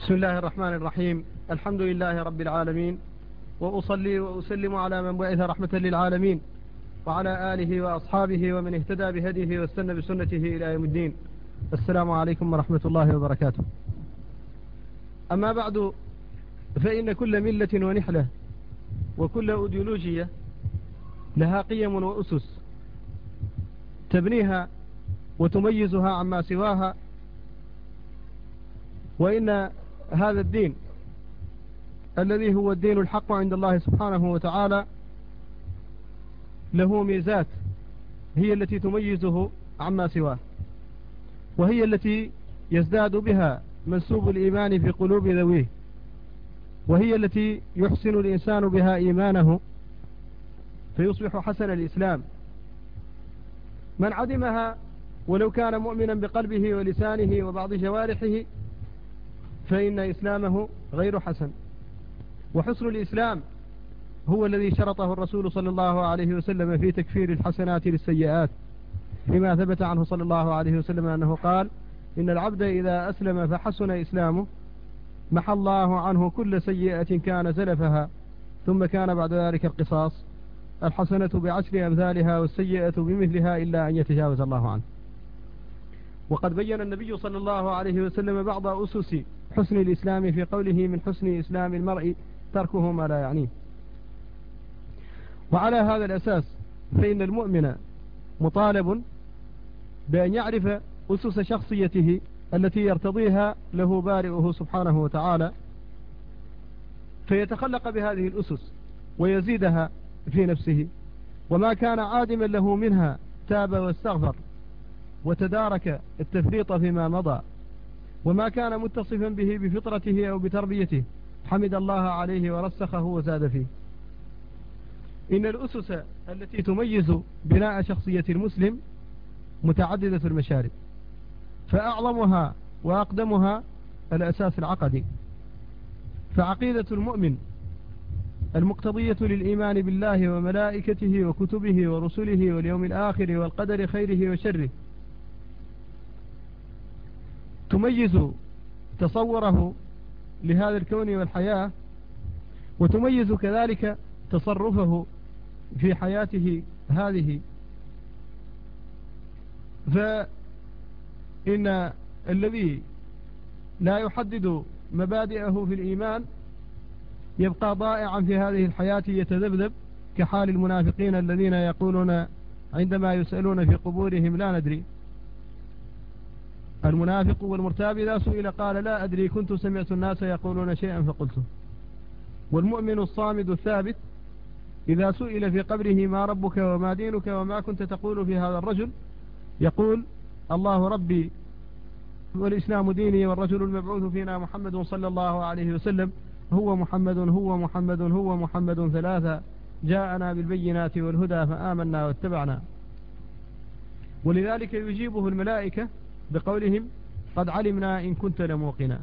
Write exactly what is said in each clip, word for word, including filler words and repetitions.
بسم الله الرحمن الرحيم. الحمد لله رب العالمين، وأصلي وأسلم على من بعث رحمة للعالمين، وعلى آله وأصحابه ومن اهتدى بهديه واستنى بسنته إلى يوم الدين. السلام عليكم ورحمة الله وبركاته. أما بعد، فإن كل ملة ونحلة وكل أيديولوجية لها قيم وأسس تبنيها وتميزها عما سواها، وإن هذا الدين الذي هو الدين الحق عند الله سبحانه وتعالى له ميزات هي التي تميزه عما سواه، وهي التي يزداد بها منسوب الإيمان في قلوب ذويه، وهي التي يحسن الإنسان بها إيمانه فيصبح حسن الإسلام. من عدمها ولو كان مؤمنا بقلبه ولسانه وبعض جوارحه فإن إسلامه غير حسن. وحسن الإسلام هو الذي شرطه الرسول صلى الله عليه وسلم في تكفير الحسنات للسيئات، لما ثبت عنه صلى الله عليه وسلم أنه قال: إن العبد إذا أسلم فحسن إسلامه محى الله عنه كل سيئة كان زلفها، ثم كان بعد ذلك القصاص، الحسنة بعشر أمثالها والسيئة بمثلها إلا أن يتجاوز الله عنه. وقد بين النبي صلى الله عليه وسلم بعض أسس حسن الإسلام في قوله: من حسن إسلام المرء تركه ما لا يعنيه. وعلى هذا الأساس فإن المؤمن مطالب بأن يعرف أسس شخصيته التي يرتضيها له بارئه سبحانه وتعالى، فيتخلق بهذه الأسس ويزيدها في نفسه، وما كان عادما له منها تاب واستغفر وتدارك التفريط فيما مضى، وما كان متصفا به بفطرته أو بتربيته حمد الله عليه ورسخه وزاد فيه. إن الأسس التي تميز بناء شخصية المسلم متعددة المشارب، فأعظمها وأقدمها الأساس العقدي. فعقيدة المؤمن المقتضية للإيمان بالله وملائكته وكتبه ورسله واليوم الآخر والقدر خيره وشره تميز تصوره لهذا الكون والحياة، وتميز كذلك تصرفه في حياته هذه. فإن الذي لا يحدد مبادئه في الإيمان يبقى ضائعا في هذه الحياة يتذبذب، كحال المنافقين الذين يقولون عندما يسألون في قبورهم: لا ندري. المنافق والمرتاب إذا سئل قال: لا أدري، كنت سمعت الناس يقولون شيئا فقلته. والمؤمن الصامد الثابت إذا سئل في قبره: ما ربك وما دينك وما كنت تقول في هذا الرجل؟ يقول: الله ربي والإسلام ديني والرجل المبعوث فينا محمد صلى الله عليه وسلم، هو محمد هو محمد هو محمد ثلاثة، جاءنا بالبينات والهدى فآمنا واتبعنا. ولذلك يجيبه الملائكة بقولهم: قد علمنا إن كنت لموقنا.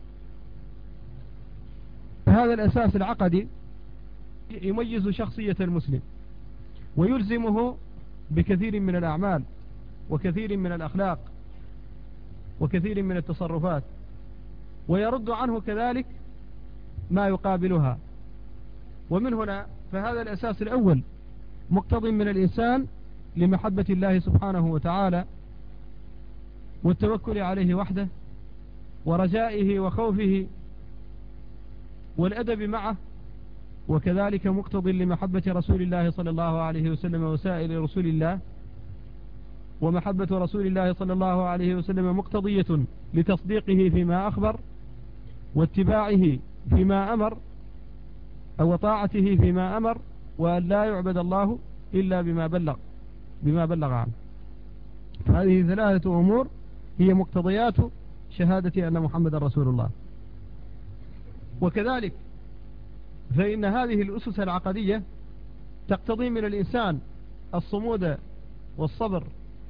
هذا الأساس العقدي يميز شخصية المسلم، ويلزمه بكثير من الأعمال وكثير من الأخلاق وكثير من التصرفات، ويرد عنه كذلك ما يقابلها. ومن هنا فهذا الأساس الأول مقتض من الإنسان لمحبة الله سبحانه وتعالى والتوكل عليه وحده ورجائه وخوفه والأدب معه، وكذلك مقتض لمحبة رسول الله صلى الله عليه وسلم وسائر رسول الله. ومحبة رسول الله صلى الله عليه وسلم مقتضية لتصديقه فيما أخبر واتباعه فيما أمر أو طاعته فيما أمر، وأن لا يعبد الله إلا بما بلغ بما بلغ عنه. هذه ثلاثة أمور هي مقتضيات شهادة أن محمد رسول الله. وكذلك فإن هذه الأسس العقدية تقتضي من الإنسان الصمود والصبر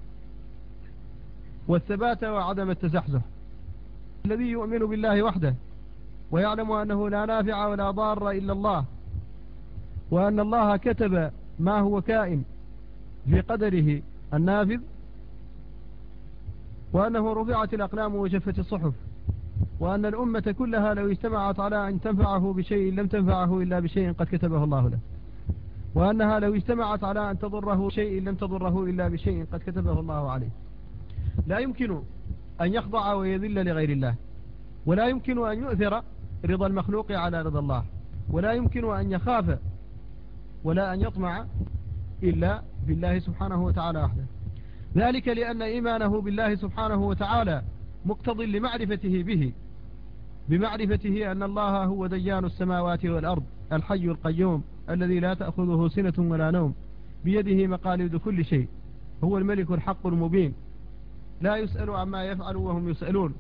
والثبات وعدم التزحزح. الذي يؤمن بالله وحده ويعلم أنه لا نافع ولا ضار إلا الله، وأن الله كتب ما هو كائن في قدره النافذ، وأنه رفعت الأقلام وجفت الصحف، وأن الأمة كلها لو اجتمعت على أن تنفعه بشيء لم تنفعه إلا بشيء قد كتبه الله له، وأنها لو اجتمعت على أن تضره شيء لم تضره إلا بشيء قد كتبه الله عليه. لا يمكن أن يخضع ويذل لغير الله، ولا يمكن أن يؤثر رضا المخلوق على رضا الله، ولا يمكن أن يخاف ولا أن يطمع إلا بالله سبحانه وتعالى وحده. ذلك لأن إيمانه بالله سبحانه وتعالى مقتض لمعرفته به، بمعرفته أن الله هو ديان السماوات والأرض الحي القيوم الذي لا تأخذه سنة ولا نوم، بيده مقاليد كل شيء، هو الملك الحق المبين، لا يسأل عما يفعل وهم يسألون.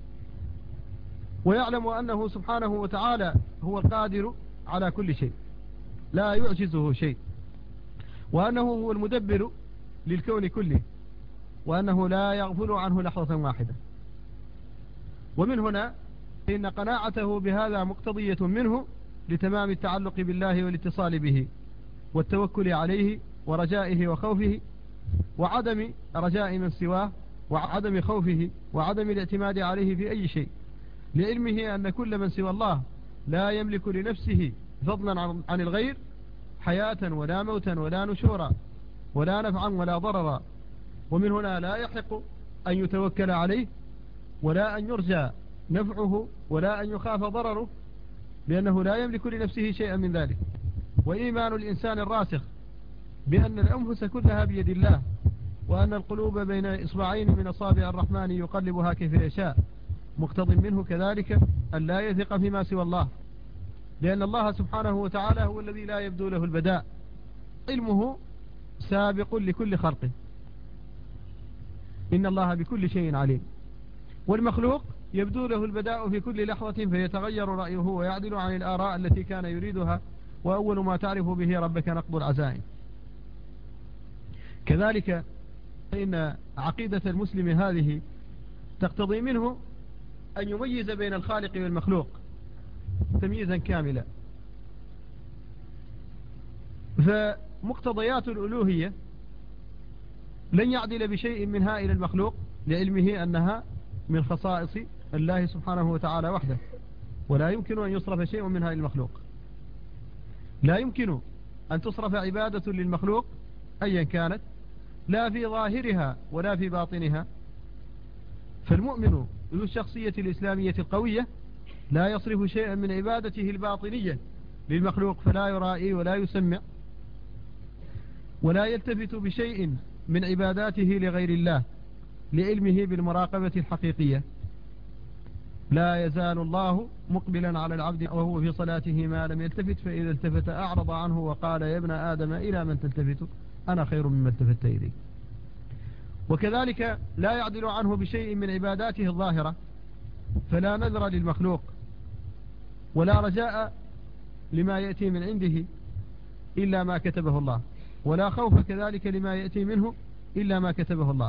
ويعلم أنه سبحانه وتعالى هو القادر على كل شيء لا يعجزه شيء، وأنه هو المدبر للكون كله، وأنه لا يغفل عنه لحظة واحدة. ومن هنا إن قناعته بهذا مقتضية منه لتمام التعلق بالله والاتصال به والتوكل عليه ورجائه وخوفه، وعدم رجاء من سواه، وعدم خوفه، وعدم الاعتماد عليه في أي شيء، لعلمه أن كل من سوى الله لا يملك لنفسه فضلا عن الغير حياة ولا موتا ولا نشورا ولا نفعا ولا ضررا. ومن هنا لا يحق أن يتوكل عليه، ولا أن يرجى نفعه، ولا أن يخاف ضرره، لأنه لا يملك لنفسه شيئا من ذلك. وإيمان الإنسان الراسخ بأن الأنفس كلها بيد الله، وأن القلوب بين إصبعين من أصابع الرحمن يقلبها كيف يشاء، مقتض منه كذلك أن لا يثق فيما سوى الله، لأن الله سبحانه وتعالى هو الذي لا يبدو له البداء، علمه سابق لكل خلقه، إن الله بكل شيء عليم. والمخلوق يبدو له البداء في كل لحظة فيتغير رأيه ويعدل عن الآراء التي كان يريدها، وأول ما تعرف به ربك نقض العزائم. كذلك فإن عقيدة المسلم هذه تقتضي منه أن يميز بين الخالق والمخلوق تمييزا كاملا. فمقتضيات الألوهية لن يعدل بشيء منها إلى المخلوق، لعلمه أنها من خصائص الله سبحانه وتعالى وحده، ولا يمكن أن يصرف شيء منها إلى المخلوق. لا يمكن أن تصرف عبادة للمخلوق أيا كانت، لا في ظاهرها ولا في باطنها. فالمؤمن ذو الشخصية الإسلامية القوية لا يصرف شيئا من عبادته الباطنية للمخلوق، فلا يرائي ولا يسمع ولا يلتفت بشيء من عباداته لغير الله، لعلمه بالمراقبة الحقيقية. لا يزال الله مقبلا على العبد وهو في صلاته ما لم يلتفت، فإذا التفت أعرض عنه وقال يا ابن آدم إلى من تلتفت أنا خير مما التفت إليه. وكذلك لا يعدل عنه بشيء من عباداته الظاهرة، فلا نذر للمخلوق ولا رجاء لما يأتي من عنده إلا ما كتبه الله، ولا خوف كذلك لما يأتي منه إلا ما كتبه الله.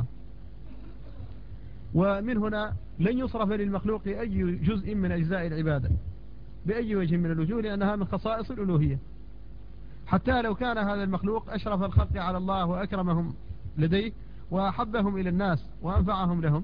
ومن هنا لن يصرف للمخلوق أي جزء من أجزاء العبادة بأي وجه من الوجوه، لأنها من خصائص الألوهية. حتى لو كان هذا المخلوق أشرف الخلق على الله وأكرمهم لديه وأحبهم إلى الناس وأنفعهم لهم،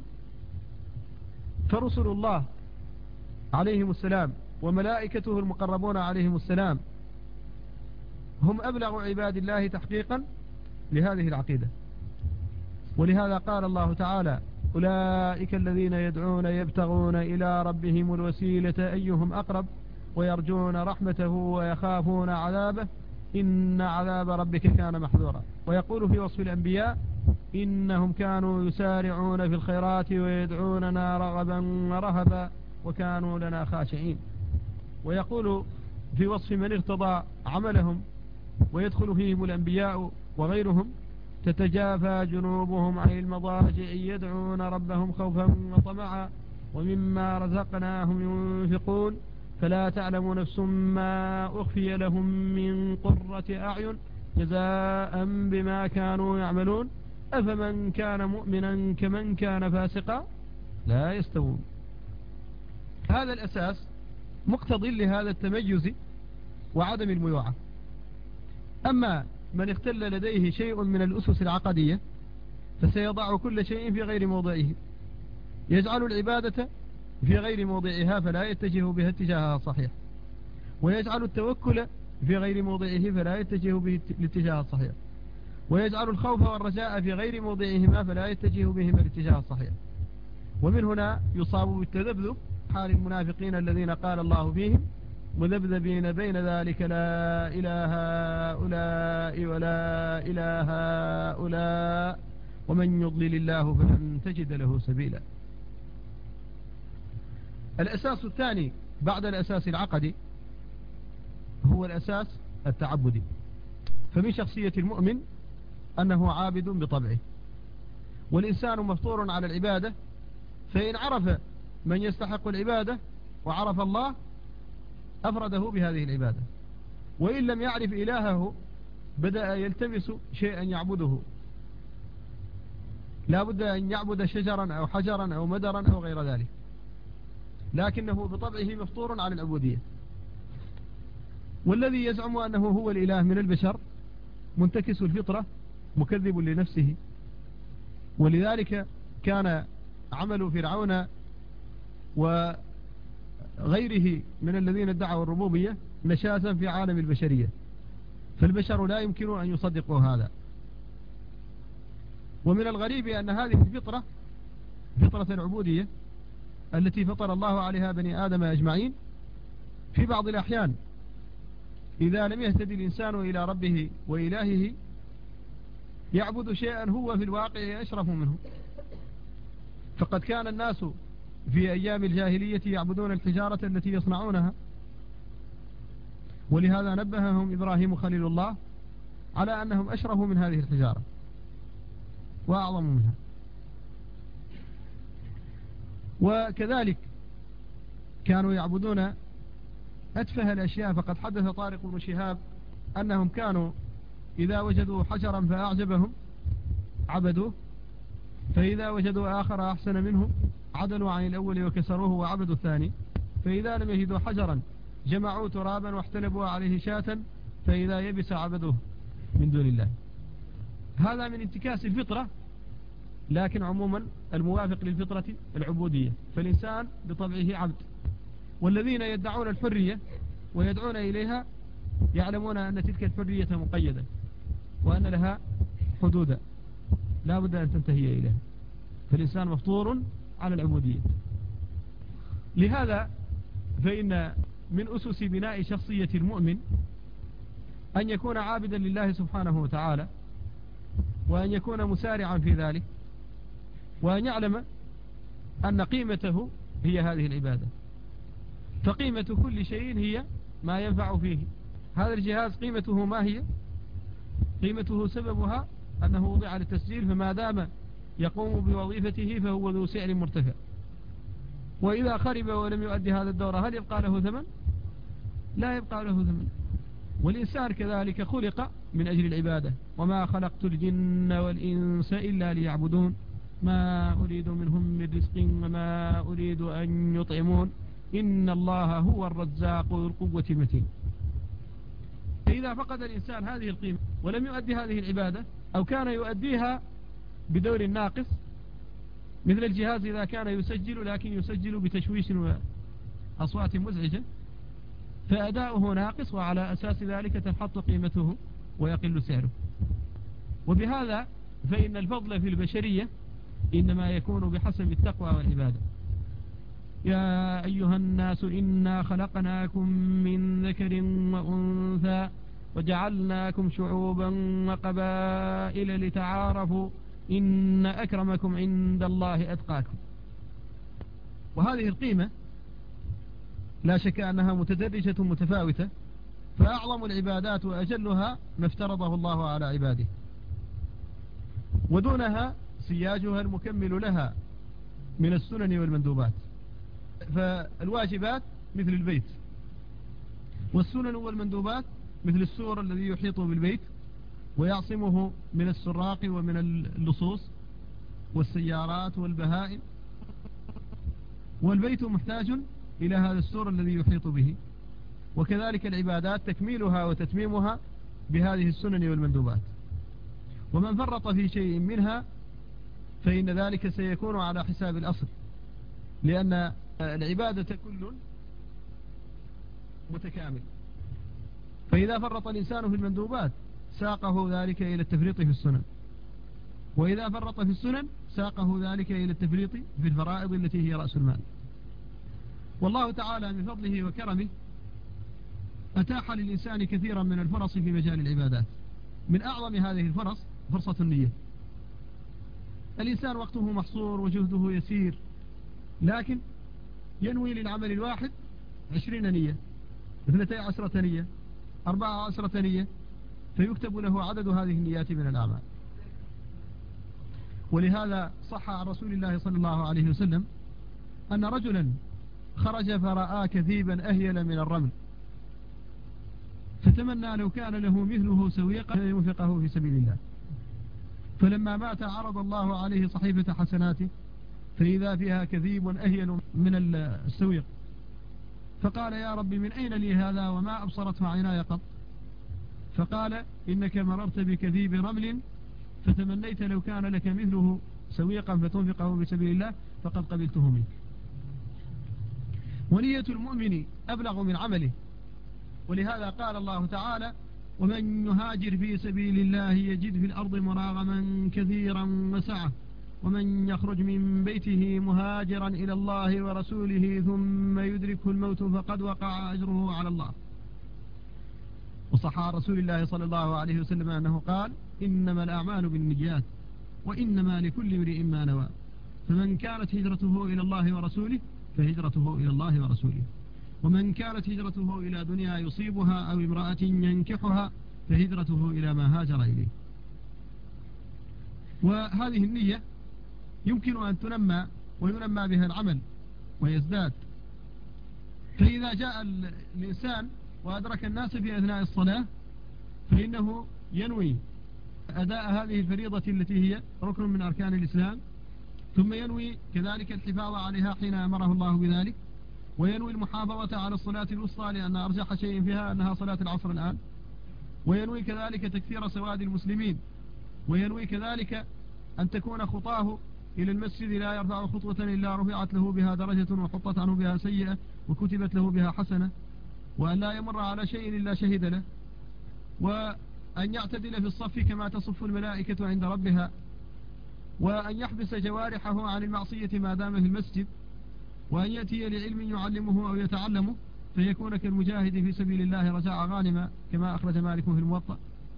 فرسل الله عليهم السلام وملائكته المقربون عليهم السلام هم أبلغ عباد الله تحقيقا لهذه العقيدة. ولهذا قال الله تعالى أولئك الذين يدعون يبتغون إلى ربهم الوسيلة أيهم أقرب ويرجون رحمته ويخافون عذابه إن عذاب ربك كان محذورا. ويقول في وصف الأنبياء إنهم كانوا يسارعون في الخيرات ويدعوننا رغبا ورهبا وكانوا لنا خاشعين. ويقول في وصف من ارتضى عملهم ويدخل فيهم الأنبياء وغيرهم تتجافى جنوبهم عن المضاجع يدعون ربهم خوفا وطمعا ومما رزقناهم ينفقون فلا تعلم نفس ما أخفي لهم من قرة أعين جزاء بما كانوا يعملون أفمن كان مؤمنا كمن كان فاسقا لا يستوون. هذا الأساس مقتضي لهذا التميز وعدم الميوعة. أما من اختل لديه شيء من الأسس العقدية فسيضع كل شيء في غير موضعه، يجعل العبادة في غير موضعها فلا يتجه بها اتجاهها الصحيح، ويجعل التوكل في غير موضعه فلا يتجه به الاتجاه الصحيح، ويجعل الخوف والرجاء في غير موضعهما فلا يتجه بهما الاتجاه الصحيح. ومن هنا يصاب بالتذبذب حال المنافقين الذين قال الله فيهم مذبذبين بين ذلك لا إله هؤلاء ولا إله هؤلاء ومن يضلل الله فلن تجد له سبيلا. الأساس الثاني بعد الأساس العقدي هو الأساس التعبدي. فمن شخصية المؤمن أنه عابد بطبعه، والإنسان مفطور على العبادة، فإن عرف من يستحق العبادة وعرف الله أفرده بهذه العبادة، وإن لم يعرف إلهه بدأ يلتمس شيئا يعبده، لا بد أن يعبد شجرا أو حجرا أو مدرا أو غير ذلك، لكنه بطبعه مفطور على العبودية. والذي يزعم أنه هو الإله من البشر منتكس الفطرة مكذب لنفسه. ولذلك كان عمل فرعون وغيره من الذين ادعوا الربوبية نشازا في عالم البشرية، فالبشر لا يمكن أن يصدقوا هذا. ومن الغريب أن هذه الفطرة فطرة العبودية التي فطر الله عليها بني آدم أجمعين في بعض الأحيان إذا لم يهتدي الإنسان إلى ربه وإلهه يعبد شيئا هو في الواقع أشرف منه. فقد كان الناس في أيام الجاهلية يعبدون الحجارة التي يصنعونها، ولهذا نبههم إبراهيم خليل الله على أنهم أشرف من هذه الحجارة وأعظم منها. وكذلك كانوا يعبدون أتفه الأشياء، فقد حدث طارق بن شهاب أنهم كانوا إذا وجدوا حجرا فأعجبهم عبدوه، فإذا وجدوا آخر أحسن منه عدلوا عن الأول وكسروه وعبدوا الثاني، فإذا لم يجدوا حجرا جمعوا ترابا واحتلبوا عليه شاة، فإذا يبس عبدوه من دون الله. هذا من انتكاس الفطرة، لكن عموما الموافق للفطرة العبودية، فالإنسان بطبعه عبد. والذين يدعون الحرية ويدعون إليها يعلمون أن تلك الحرية مقيدة وأن لها حدودا لا بد أن تنتهي إليها، فالإنسان مفطور على العبودية. لهذا فإن من أسس بناء شخصية المؤمن أن يكون عابدا لله سبحانه وتعالى، وأن يكون مسارعا في ذلك، وأن يعلم أن قيمته هي هذه العبادة. فقيمة كل شيء هي ما ينفع فيه. هذا الجهاز قيمته ما هي؟ قيمته سببها أنه وضع للتسجيل، فما دام يقوم بوظيفته فهو ذو سعر مرتفع. وإذا خرب ولم يؤدي هذا الدور هل يبقى له ثمن؟ لا يبقى له ثمن. والإنسان كذلك خلق من أجل العبادة، وما خلقت الجن والإنس إلا ليعبدون ما أريد منهم من رزق وما أريد أن يطعمون إن الله هو الرزاق ذو القوة المتين. فإذا فقد الإنسان هذه القيمة ولم يؤدي هذه العبادة، أو كان يؤديها بدور ناقص، مثل الجهاز إذا كان يسجل لكن يسجل بتشويش وأصوات مزعجة، فأداؤه ناقص، وعلى أساس ذلك تنحط قيمته ويقل سعره. وبهذا فإن الفضل في البشرية إنما يكون بحسب التقوى والعبادة. يا أيها الناس إنا خلقناكم من ذكر وأنثى وجعلناكم شعوبا وقبائل لتعارفوا إن أكرمكم عند الله أتقاكم. وهذه القيمة لا شك أنها متدرجة متفاوتة، فأعظم العبادات وأجلها ما افترضه الله على عباده، ودونها سياجها المكمل لها من السنن والمندوبات. فالواجبات مثل البيت، والسنن والمندوبات مثل السور الذي يحيط بالبيت ويعصمه من السراق ومن اللصوص والسيارات والبهائم. والبيت محتاج إلى هذا السور الذي يحيط به، وكذلك العبادات تكميلها وتتميمها بهذه السنن والمندوبات. ومن فرط في شيء منها فإن ذلك سيكون على حساب الأصل، لأن العبادة كل متكامل، فإذا فرط الإنسان في المندوبات ساقه ذلك إلى التفريط في السنن، وإذا فرط في السنن ساقه ذلك إلى التفريط في الفرائض التي هي رأس المال. والله تعالى من فضله وكرمه أتاح للإنسان كثيرا من الفرص في مجال العبادات. من أعظم هذه الفرص فرصة النية. الإنسان وقته محصور وجهده يسير، لكن ينوي للعمل الواحد عشرين نية، اثنتي عشرة نية، أربعة عشرة نية، فيكتب له عدد هذه النيات من الأعمال. ولهذا صح عن رسول الله صلى الله عليه وسلم أن رجلا خرج فرأى كثيبا أهيل من الرمل، فتمنى لو كان له مثله سويقا ينفقه في سبيل الله، فلما مات عرض الله عليه صحيفة حسناته فإذا فيها كذيب أهيل من السويق، فقال يا رب من أين لي هذا وما أبصرته عيناي قط؟ فقال إنك مررت بكذيب رمل فتمنيت لو كان لك مثله سويقا فتنفقه في سبيل الله فقد قبلته منك. ونية المؤمن أبلغ من عمله، ولهذا قال الله تعالى ومن يهاجر في سبيل الله يجد في الأرض مراغما كثيرا وسعة ومن يخرج من بيته مهاجرا إلى الله ورسوله ثم يدركه الموت فقد وقع أجره على الله. وصح عن رسول الله صلى الله عليه وسلم أنه قال إنما الأعمال بالنيات وإنما لكل امرئ ما نوى، فمن كانت هجرته إلى الله ورسوله فهجرته إلى الله ورسوله، ومن كانت هجرته إلى دنيا يصيبها أو امرأة ينكحها فهجرته إلى ما هاجر إليه. وهذه النية يمكن أن تنمى وينمى بها العمل ويزداد. فإذا جاء الإنسان وأدرك الناس في أثناء الصلاة فإنه ينوي أداء هذه الفريضة التي هي ركن من أركان الإسلام، ثم ينوي كذلك الحفاظ عليها حين أمره الله بذلك، وينوي المحافظة على الصلاة الوسطى لأن أرجح شيء فيها أنها صلاة العصر الآن، وينوي كذلك تكثير سواد المسلمين، وينوي كذلك أن تكون خطاه إلى المسجد لا يرفع خطوة إلا رفعت له بها درجة وحطت عنه بها سيئة وكتبت له بها حسنة، وأن لا يمر على شيء إلا شهد له، وأن يعتدل في الصف كما تصف الملائكة عند ربها، وأن يحبس جوارحه عن المعصية ما دام في المسجد، وأن يأتي لعلم يعلمه أو يتعلمه فيكون كالمجاهد في سبيل الله رجاء غانما كما أخرج مالك في الموطأ،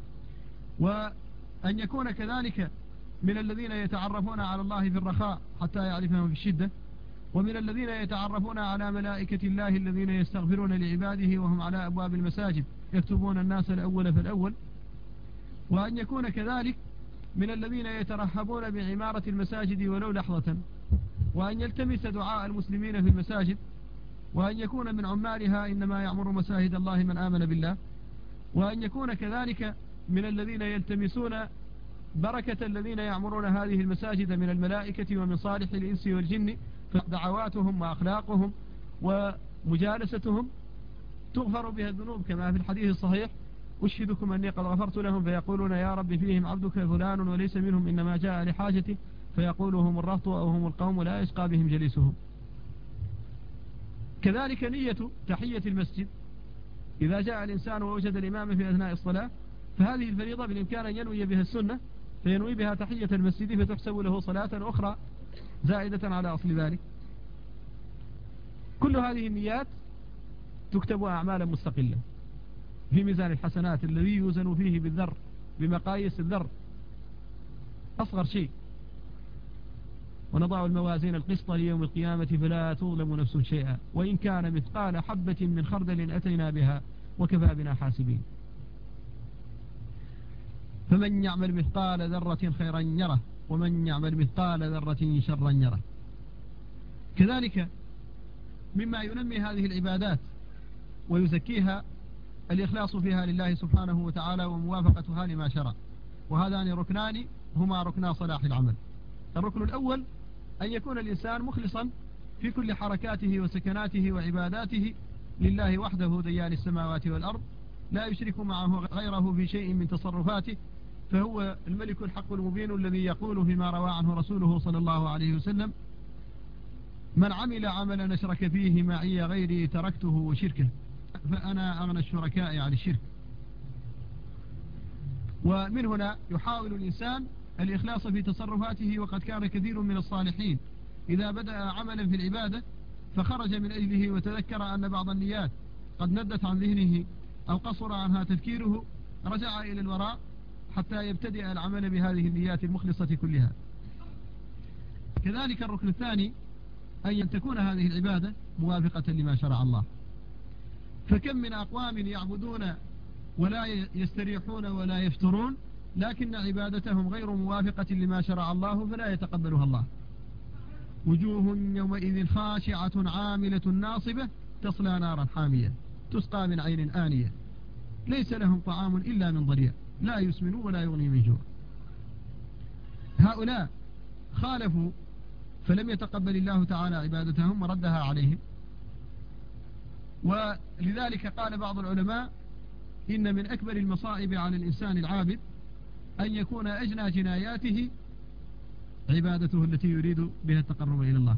وأن يكون كذلك من الذين يتعرفون على الله في الرخاء حتى يعرفهم في الشدة، ومن الذين يتعرفون على ملائكة الله الذين يستغفرون لعباده وهم على أبواب المساجد يكتبون الناس الأول فالأول، وأن يكون كذلك من الذين يترحبون بعمارة المساجد ولو لحظة، وأن يلتمس دعاء المسلمين في المساجد، وأن يكون من عمالها إنما يعمر مساجد الله من آمن بالله، وأن يكون كذلك من الذين يلتمسون بركة الذين يعمرون هذه المساجد من الملائكة ومن صالح الإنس والجن، فدعواتهم وأخلاقهم ومجالستهم تغفر بها الذنوب كما في الحديث الصحيح أشهدكم أني قد غفرت لهم فيقولون يا رب فيهم عبدك فلان وليس منهم إنما جاء لحاجته، فيقول هم الرهط أو هم القوم لا يشقى بهم جليسهم. كذلك نية تحية المسجد، إذا جاء الإنسان ووجد الإمام في أثناء الصلاة فهذه الفريضة بالإمكان أن ينوي بها السنة فينوي بها تحية المسجد فتحسب له صلاة أخرى زائدة على أصل ذلك. كل هذه النيات تكتب أعمالا مستقلة في ميزان الحسنات الذي يوزن فيه بالذر بمقاييس الذر أصغر شيء، ونضع الموازين القسط ليوم القيامة فلا تظلم نفس شيئا وإن كان مثقال حبة من خردل أتينا بها وكفى بنا حاسبين. فمن يعمل مثقال ذرة خيرا يره ومن يعمل مثقال ذرة شرا يره. كذلك مما ينمي هذه العبادات ويزكيها الإخلاص فيها لله سبحانه وتعالى وموافقتها لما شرع، وهذان ركنان هما ركنا صلاح العمل. الركن الأول أن يكون الإنسان مخلصا في كل حركاته وسكناته وعباداته لله وحده ديان السماوات والأرض، لا يشرك معه غيره في شيء من تصرفاته، فهو الملك الحق المبين الذي يقول فيما روى عنه رسوله صلى الله عليه وسلم من عمل عملا أشرك فيه معي غيري تركته وشركه فأنا أغنى الشركاء عن الشرك. ومن هنا يحاول الإنسان الإخلاص في تصرفاته، وقد كان كثير من الصالحين إذا بدأ عملا في العبادة فخرج من أجله وتذكر أن بعض النيات قد ندت عن ذهنه أو قصر عنها تفكيره، رجع إلى الوراء حتى يبتدئ العمل بهذه النيات المخلصة كلها. كذلك الركن الثاني أن تكون هذه العبادة موافقة لما شرع الله. فكم من أقوام يعبدون ولا يستريحون ولا يفترون، لكن عبادتهم غير موافقة لما شرع الله فلا يتقبلها الله. وجوه يومئذ خاشعة عاملة ناصبة تصلى نارا حامية تسقى من عين آنية ليس لهم طعام إلا من ضريع لا يسمن ولا يغني من جوع. هؤلاء خالفوا فلم يتقبل الله تعالى عبادتهم وردها عليهم. ولذلك قال بعض العلماء إن من أكبر المصائب على الإنسان العابد أن يكون أجنى جناياته عبادته التي يريد بها التقرب إلى الله.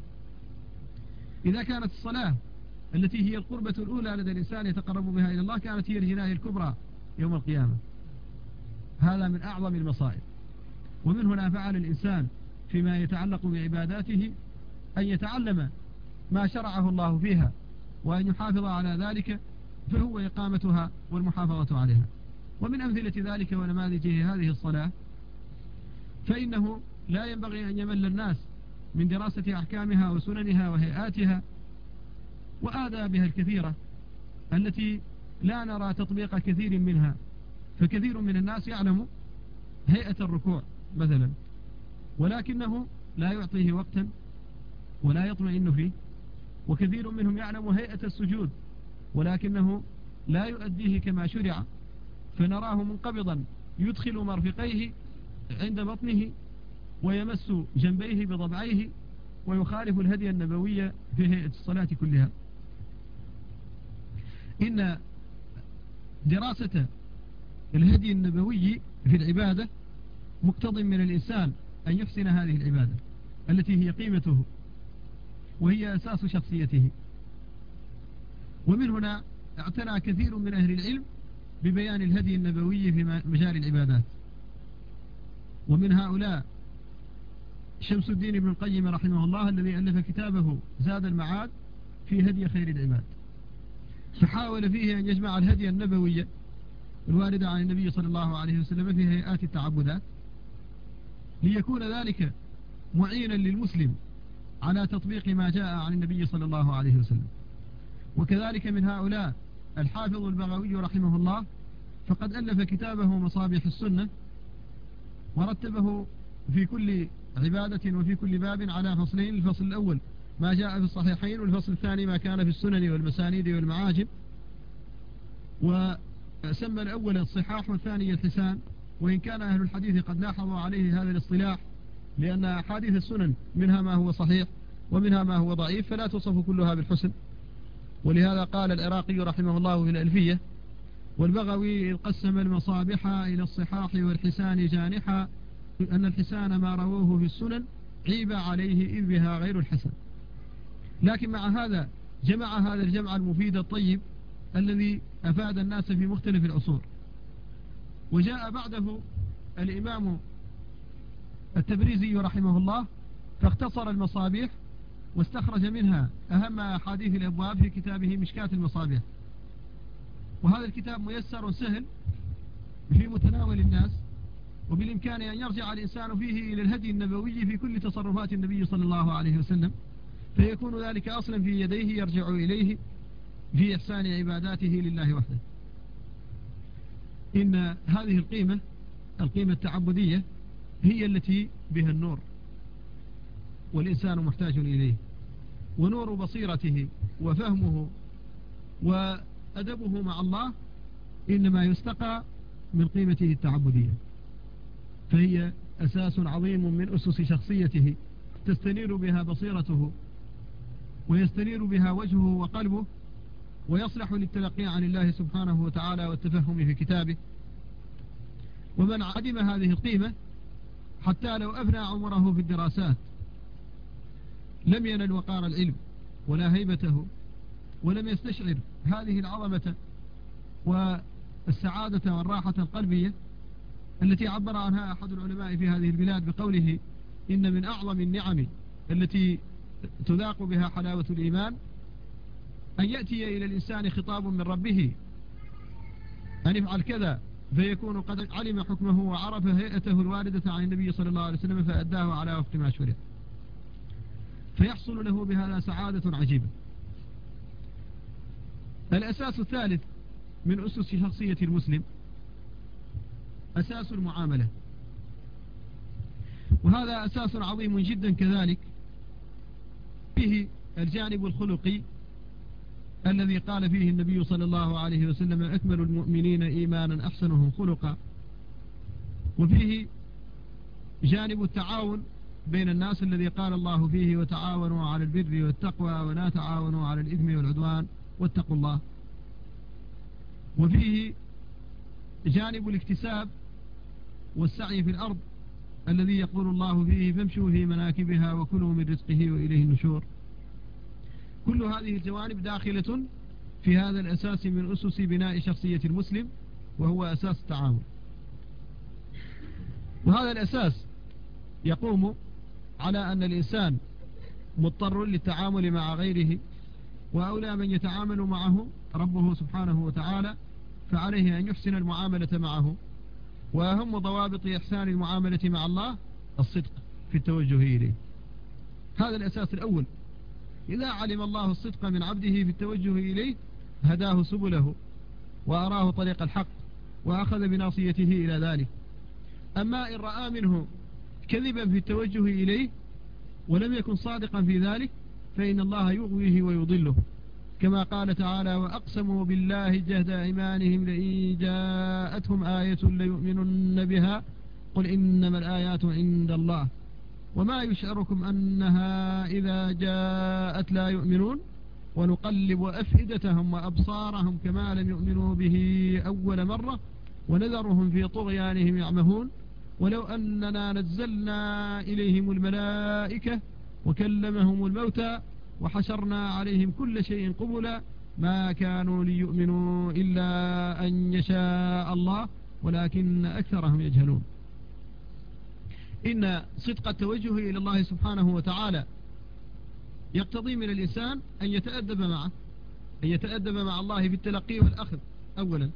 إذا كانت الصلاة التي هي القربة الأولى لدى الإنسان يتقرب بها إلى الله كانت هي الجناية الكبرى يوم القيامة، هذا من أعظم المصائب. ومن هنا فعل الإنسان فيما يتعلق بعباداته أن يتعلم ما شرعه الله فيها وأن يحافظ على ذلك، فهو إقامتها والمحافظة عليها. ومن أمثلة ذلك ونماذجه هذه الصلاة، فإنه لا ينبغي أن يمل الناس من دراسة أحكامها وسننها وهيئاتها وآدابها الكثيرة التي لا نرى تطبيق كثير منها. فكثير من الناس يعلم هيئة الركوع مثلا ولكنه لا يعطيه وقتا ولا يطمئن فيه، وكثير منهم يعلم هيئة السجود ولكنه لا يؤديه كما شرع، فنراه منقبضا يدخل مرفقيه عند بطنه ويمس جنبيه بضبعيه ويخالف الهدي النبوي في هيئة الصلاة كلها. إن دراسة الهدي النبوي في العبادة مقتض من الإنسان أن يحسن هذه العبادة التي هي قيمته وهي أساس شخصيته. ومن هنا اعتنى كثير من أهل العلم ببيان الهدي النبوي في مجال العبادات، ومن هؤلاء شمس الدين ابن القيم رحمه الله الذي ألف كتابه زاد المعاد في هدي خير العباد، فحاول فيه أن يجمع الهدي النبوي الواردة عن النبي صلى الله عليه وسلم في هيئات التعبدات ليكون ذلك معينا للمسلم على تطبيق ما جاء عن النبي صلى الله عليه وسلم. وكذلك من هؤلاء الحافظ البغوي رحمه الله، فقد ألف كتابه مصابيح السنة ورتبه في كل عبادة وفي كل باب على فصلين، الفصل الأول ما جاء في الصحيحين والفصل الثاني ما كان في السنن والمسانيد والمعاجم، وسمى الأول الصحاح والثاني الحسان، وإن كان أهل الحديث قد لاحظوا عليه هذا الاصطلاح لأن أحاديث السنن منها ما هو صحيح ومنها ما هو ضعيف فلا توصف كلها بالحسن. ولهذا قال العراقي رحمه الله في الألفية: والبغوي قسم المصابح إلى الصحاح والحسان جانحا، أن الحسان ما رووه في السنن عيب عليه إذ بها غير الحسن. لكن مع هذا جمع هذا الجمع المفيد الطيب الذي أفاد الناس في مختلف العصور. وجاء بعده الإمام التبريزي رحمه الله فاختصر المصابيح واستخرج منها أهم أحاديث الأبواب في كتابه مشكاة المصابيح. وهذا الكتاب ميسر سهل في متناول الناس، وبالإمكان أن يرجع الإنسان فيه إلى الهدي النبوي في كل تصرفات النبي صلى الله عليه وسلم، فيكون ذلك أصلا في يديه يرجع إليه في إحسان عباداته لله وحده. إن هذه القيمة القيمة التعبدية هي التي بها النور والإنسان محتاج إليه، ونور بصيرته وفهمه وأدبه مع الله إنما يستقى من قيمته التعبدية، فهي أساس عظيم من أسس شخصيته تستنير بها بصيرته ويستنير بها وجهه وقلبه، ويصلح للتلقي عن الله سبحانه وتعالى والتفهم في كتابه. ومن عدم هذه القيمة حتى لو أفنى عمره في الدراسات لم ينل وقار العلم ولا هيبته، ولم يستشعر هذه العظمة والسعادة والراحة القلبية التي عبر عنها أحد العلماء في هذه البلاد بقوله: إن من أعظم النعم التي تذاق بها حلاوة الإيمان أن يأتي إلى الإنسان خطاب من ربه أن يفعل كذا، فيكون قد علم حكمه وعرف هيئته الواردة عن النبي صلى الله عليه وسلم فأداه على وفق ما شرع، فيحصل له بهذا سعادة عجيبة. الأساس الثالث من أسس شخصية المسلم أساس المعاملة، وهذا أساس عظيم جدا كذلك، فيه الجانب الخلقي الذي قال فيه النبي صلى الله عليه وسلم: أكمل المؤمنين إيمانا أحسنهم خلقا. وفيه جانب التعاون بين الناس الذي قال الله فيه: وتعاونوا على البر والتقوى ولا تعاونوا على الإثم والعدوان واتقوا الله. وفيه جانب الاكتساب والسعي في الأرض الذي يقول الله فيه: فامشوا في مناكبها وكلوا من رزقه وإليه النشور. كل هذه الجوانب داخلة في هذا الأساس من أسس بناء شخصية المسلم، وهو أساس التعاون. وهذا الأساس يقوم على أن الإنسان مضطر للتعامل مع غيره، وأولى من يتعامل معه ربه سبحانه وتعالى، فعليه أن يحسن المعاملة معه. وأهم ضوابط إحسان المعاملة مع الله الصدق في التوجه إليه. هذا الأساس الأول. إذا علم الله الصدق من عبده في التوجه إليه هداه سبله وأراه طريق الحق وأخذ بناصيته إلى ذلك. أما إن رأى منه كذبا في التوجه إليه ولم يكن صادقا في ذلك فإن الله يغويه ويضله، كما قال تعالى: وأقسموا بالله جهد أيمانهم لئن جاءتهم آية ليؤمنن بها قل إنما الآيات عند الله وما يشعركم أنها إذا جاءت لا يؤمنون ونقلب أفئدتهم وأبصارهم كما لم يؤمنوا به أول مرة ونذرهم في طغيانهم يعمهون ولو أننا نزلنا إليهم الملائكة وكلمهم الموتى وحشرنا عليهم كل شيء قبلا ما كانوا ليؤمنوا إلا أن يشاء الله ولكن أكثرهم يجهلون. إن صدق التوجه إلى الله سبحانه وتعالى يقتضي من الإنسان أن يتأدب معه، أن يتأدب مع الله في التلقي والأخذ أولا،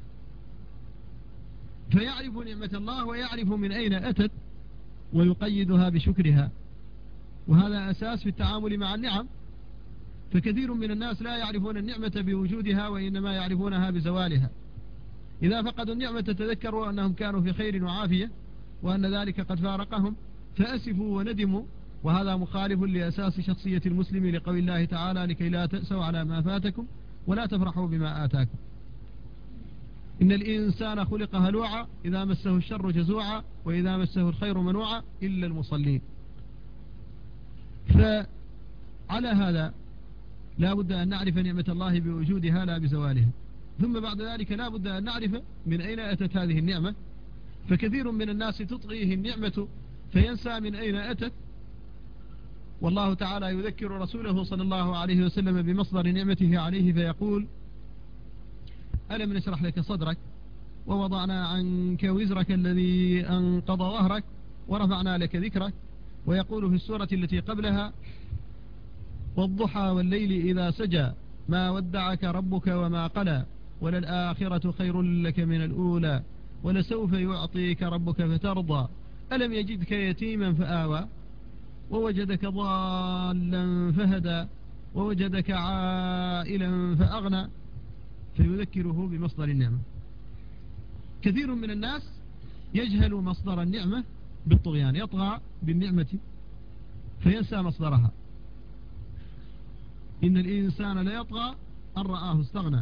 فيعرف نعمة الله ويعرف من أين أتت ويقيدها بشكرها، وهذا أساس في التعامل مع النعم. فكثير من الناس لا يعرفون النعمة بوجودها وإنما يعرفونها بزوالها. إذا فقدوا النعمة تذكروا أنهم كانوا في خير وعافية وأن ذلك قد فارقهم فأسفوا وندموا، وهذا مخالف لأساس شخصية المسلم لقول الله تعالى: لكي لا تأسوا على ما فاتكم ولا تفرحوا بما آتاكم. إن الإنسان خلق هلوعا إذا مسه الشر جزوعا وإذا مسه الخير منوعا إلا المصلين. فعلى هذا لا بد أن نعرف نعمة الله بوجودها لا بزوالها، ثم بعد ذلك لا بد أن نعرف من أين أتت هذه النعمة. فكثير من الناس تطغيه النعمة فينسى من أين أتت، والله تعالى يذكر رسوله صلى الله عليه وسلم بمصدر نعمته عليه فيقول: ألم نشرح لك صدرك ووضعنا عنك وزرك الذي أنقض ظهرك ورفعنا لك ذكرك. ويقول في السورة التي قبلها: والضحى والليل إذا سجى ما ودعك ربك وما قلى وللآخرة خير لك من الأولى ولسوف يعطيك ربك فترضى ألم يجدك يتيما فآوى ووجدك ضالا فهدى ووجدك عائلا فأغنى. فيذكره بمصدر النعمة. كثير من الناس يجهل مصدر النعمة بالطغيان، يطغى بالنعمة فينسى مصدرها. إن الإنسان لا يطغى أن رآه استغنى.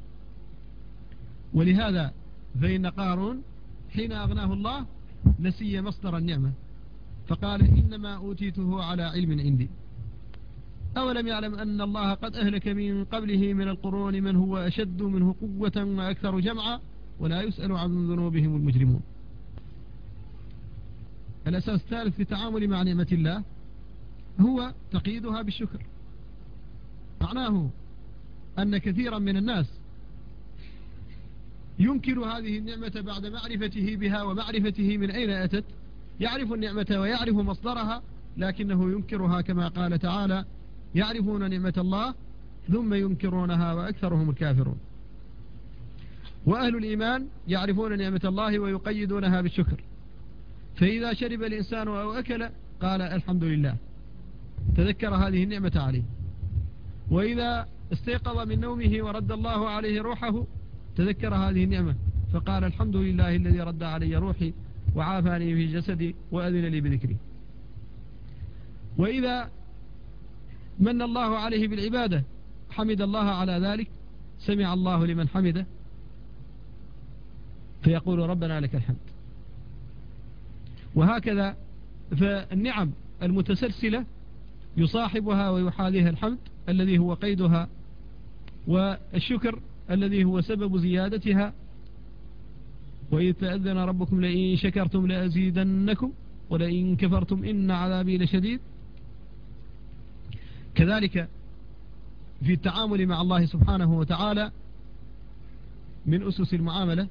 ولهذا فإن قارون حين أغناه الله نسي مصدر النعمة فقال: إنما أوتيته على علم عندي. أولم يعلم أن الله قد أهلك من قبله من القرون من هو أشد منه قوة وأكثر جمعا ولا يسأل عن ذنوبهم المجرمون. الأساس الثالث في التعامل مع نعمة الله هو تقييدها بالشكر. معناه أن كثيرا من الناس ينكر هذه النعمة بعد معرفته بها ومعرفته من أين أتت. يعرف النعمة ويعرف مصدرها لكنه ينكرها، كما قال تعالى: يعرفون نعمة الله ثم ينكرونها وأكثرهم الكافرون. وأهل الإيمان يعرفون نعمة الله ويقيدونها بالشكر، فإذا شرب الإنسان أو أكل قال الحمد لله، تذكر هذه النعمة عليه. وإذا استيقظ من نومه ورد الله عليه روحه تذكر هذه النعمة فقال الحمد لله الذي رد علي روحي وعافاني في جسدي وأذن لي بذكري. وإذا من الله عليه بالعبادة حمد الله على ذلك، سمع الله لمن حمده، فيقول ربنا لك الحمد. وهكذا فالنعم المتسلسلة يصاحبها ويحاذيها الحمد الذي هو قيدها، والشكر الذي هو سبب زيادتها. وإذ تأذن ربكم لئن شكرتم لأزيدنكم ولئن كفرتم إن عذابي لشديد. كذلك في التعامل مع الله سبحانه وتعالى من أسس المعاملة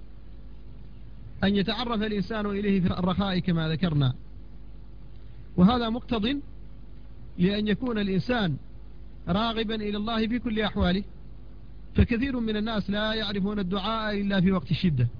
أن يتعرف الإنسان إليه في الرخاء كما ذكرنا، وهذا مقتض لأن يكون الإنسان راغبا إلى الله في كل أحواله. فكثير من الناس لا يعرفون الدعاء إلا في وقت الشدة،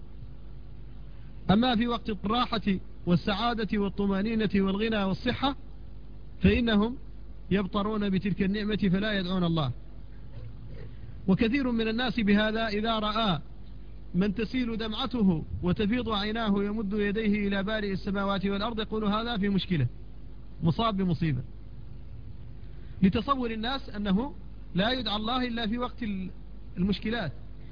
أما في وقت الراحة والسعادة والطمأنينة والغنى والصحة فإنهم يبطرون بتلك النعمة فلا يدعون الله. وكثير من الناس بهذا إذا رأى من تسيل دمعته وتفيض عيناه يمد يديه إلى بارئ السماوات والأرض يقول هذا في مشكلة، مصاب بمصيبة، لتصور الناس أنه لا يدعى الله إلا في وقت المشكلات.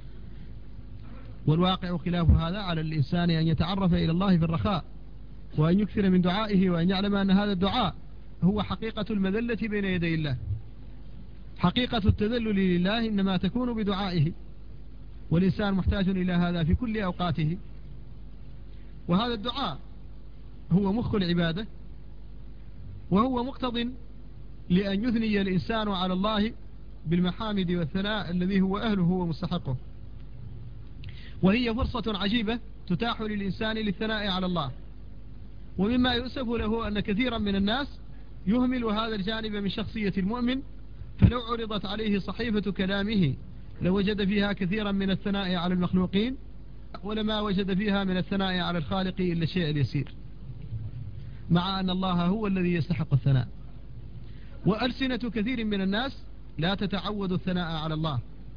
والواقع خلاف هذا. على الإنسان أن يتعرف إلى الله في الرخاء وأن يكثر من دعائه، وأن يعلم أن هذا الدعاء هو حقيقة المذلة بين يدي الله. حقيقة التذلل لله إنما تكون بدعائه، والإنسان محتاج إلى هذا في كل أوقاته. وهذا الدعاء هو مخ العبادة، وهو مقتض لأن يثني الإنسان على الله بالمحامد والثناء الذي هو أهله ومستحقه. وهي فرصة عجيبة تتاح للإنسان للثناء على الله. ومما يؤسف له أن كثيرا من الناس يهمل هذا الجانب من شخصية المؤمن، فلو عرضت عليه صحيفة كلامه لوجد فيها كثيرا من الثناء على المخلوقين، ولما وجد فيها من الثناء على الخالق إلا الشيء اليسير، مع أن الله هو الذي يستحق الثناء. وألسنة كثير من الناس لا تتعود الثناء على الله،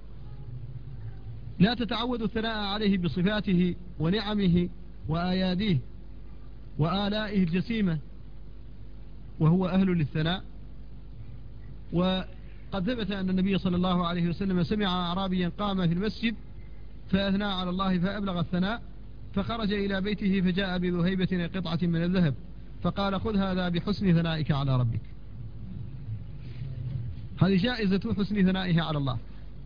لا تتعود الثناء عليه بصفاته ونعمه وآياته وآلائه الجسيمة، وهو أهل للثناء. وقد ثبت أن النبي صلى الله عليه وسلم سمع أعرابيا قام في المسجد فأثنى على الله فأبلغ الثناء، فخرج إلى بيته فجاء بذهيبة قطعة من الذهب فقال خذ هذا بحسن ثنائك على ربك. هذه جائزة حسن ثنائه على الله.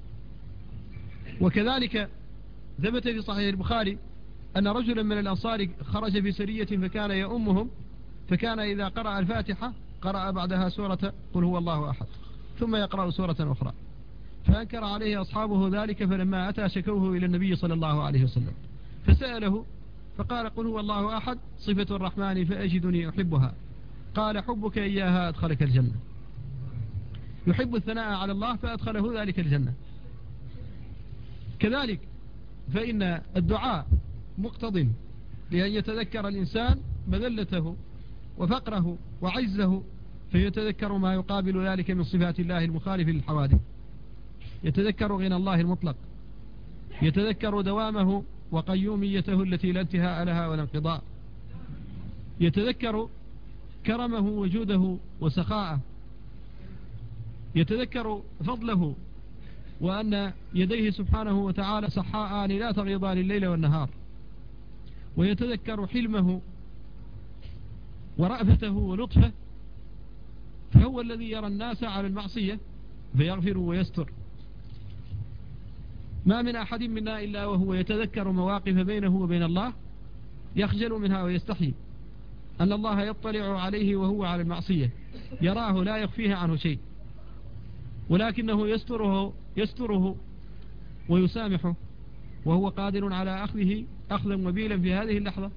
وكذلك ثبت في صحيح البخاري أن رجلا من الأنصار خرج في سرية فكان يؤمهم، فكان إذا قرأ الفاتحة قرأ بعدها سورة قل هو الله أحد ثم يقرأ سورة أخرى، فأنكر عليه أصحابه ذلك، فلما أتى شكوه إلى النبي صلى الله عليه وسلم فسأله فقال قل هو الله أحد صفة الرحمن فأجدني أحبها، قال حبك إياها أدخلك الجنة. يحب الثناء على الله فأدخله ذلك الجنة. كذلك فإن الدعاء مقتض لأن يتذكر الإنسان مذلته وفقره وعجزه، فيتذكر ما يقابل ذلك من صفات الله المخالف للحوادث، يتذكر غنى الله المطلق، يتذكر دوامه وقيوميته التي لا انتهاء لها ولا انقضاء، يتذكر كرمه وجوده وسخاءه، يتذكر فضله وأن يديه سبحانه وتعالى صحاءان لا تغيضان الليل والنهار، ويتذكر حلمه ورأفته ولطفه، فهو الذي يرى الناس على المعصية فيغفر ويستر. ما من أحد منا إلا وهو يتذكر مواقف بينه وبين الله يخجل منها ويستحي أن الله يطلع عليه وهو على المعصية، يراه لا يخفيه عنه شيء، ولكنه يستره يستره ويسامحه، وهو قادر على أخذه أخذا وبيلا في هذه اللحظة،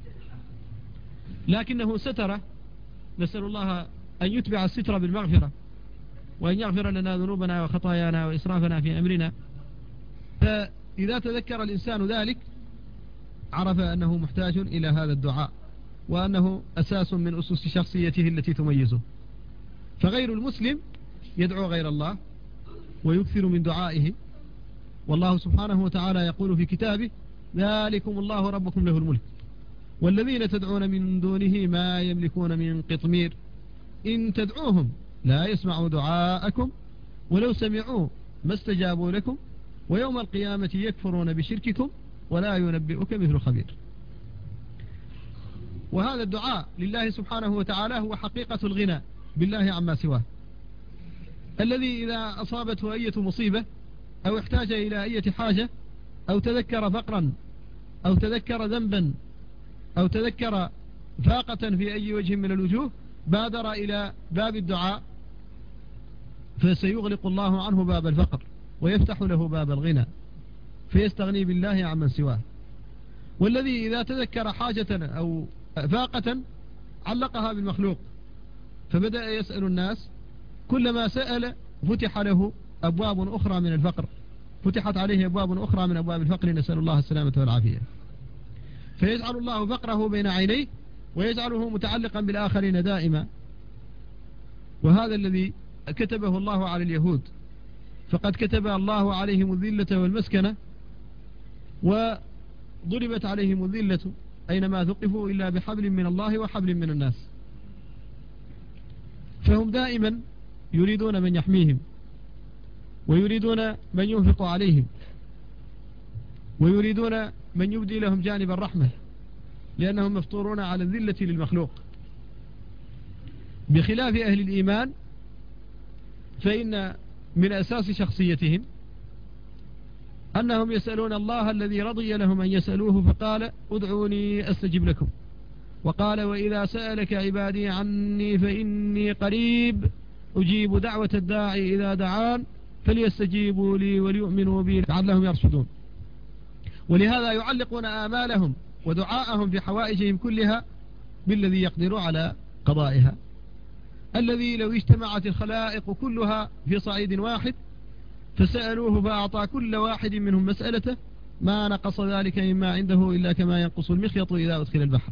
لكنه ستره. نسأل الله أن يتبع الستر بالمغفرة، وأن يغفر لنا ذنوبنا وخطايانا وإسرافنا في أمرنا. فإذا تذكر الإنسان ذلك عرف أنه محتاج إلى هذا الدعاء، وأنه أساس من أسس شخصيته التي تميزه. فغير المسلم يدعو غير الله ويكثر من دعائه، والله سبحانه وتعالى يقول في كتابه: ذلكم الله ربكم له الملك والذين تدعون من دونه ما يملكون من قطمير إن تدعوهم لا يسمعوا دعاءكم ولو سمعوا ما استجابوا لكم ويوم القيامة يكفرون بشرككم ولا ينبئك مثل خبير. وهذا الدعاء لله سبحانه وتعالى هو حقيقة الغنى بالله عما سواه، الذي إذا أصابته أية مصيبة أو احتاج إلى أية حاجة أو تذكر فقرا أو تذكر ذنبا أو تذكر فاقة في أي وجه من الوجوه بادر إلى باب الدعاء، فسيغلق الله عنه باب الفقر ويفتح له باب الغنى، فيستغني بالله عمن سواه. والذي إذا تذكر حاجة أو فاقة علقها بالمخلوق، فبدأ يسأل الناس، كلما سأل فتح له أبواب أخرى من الفقر، فتحت عليه أبواب أخرى من أبواب الفقر، نسأل الله السلامة والعافية. فيجعل الله فقره بين عينيه ويجعله متعلقا بالآخرين دائما. وهذا الذي كتبه الله على اليهود، فقد كتب الله عليهم الذلة والمسكنة وضربت عليهم الذلة أينما ثقفوا إلا بحبل من الله وحبل من الناس، فهم دائما يريدون من يحميهم ويريدون من ينفق عليهم ويريدون من يبدي لهم جانب الرحمة، لأنهم مفطورون على الذلة للمخلوق. بخلاف أهل الإيمان فإن من أساس شخصيتهم أنهم يسألون الله الذي رضي لهم أن يسألوه، فقال: ادعوني أستجب لكم. وقال: وإذا سألك عبادي عني فإني قريب أجيب دعوة الداعي إذا دعان فليستجيبوا لي وليؤمنوا بي لعلهم يرشدون. ولهذا يعلقون آمالهم ودعاءهم في حوائجهم كلها بالذي يقدر على قضائها، الذي لو اجتمعت الخلائق كلها في صعيد واحد فسألوه فأعطى كل واحد منهم مسألته ما نقص ذلك مما عنده إلا كما ينقص المخيط إذا أدخل البحر،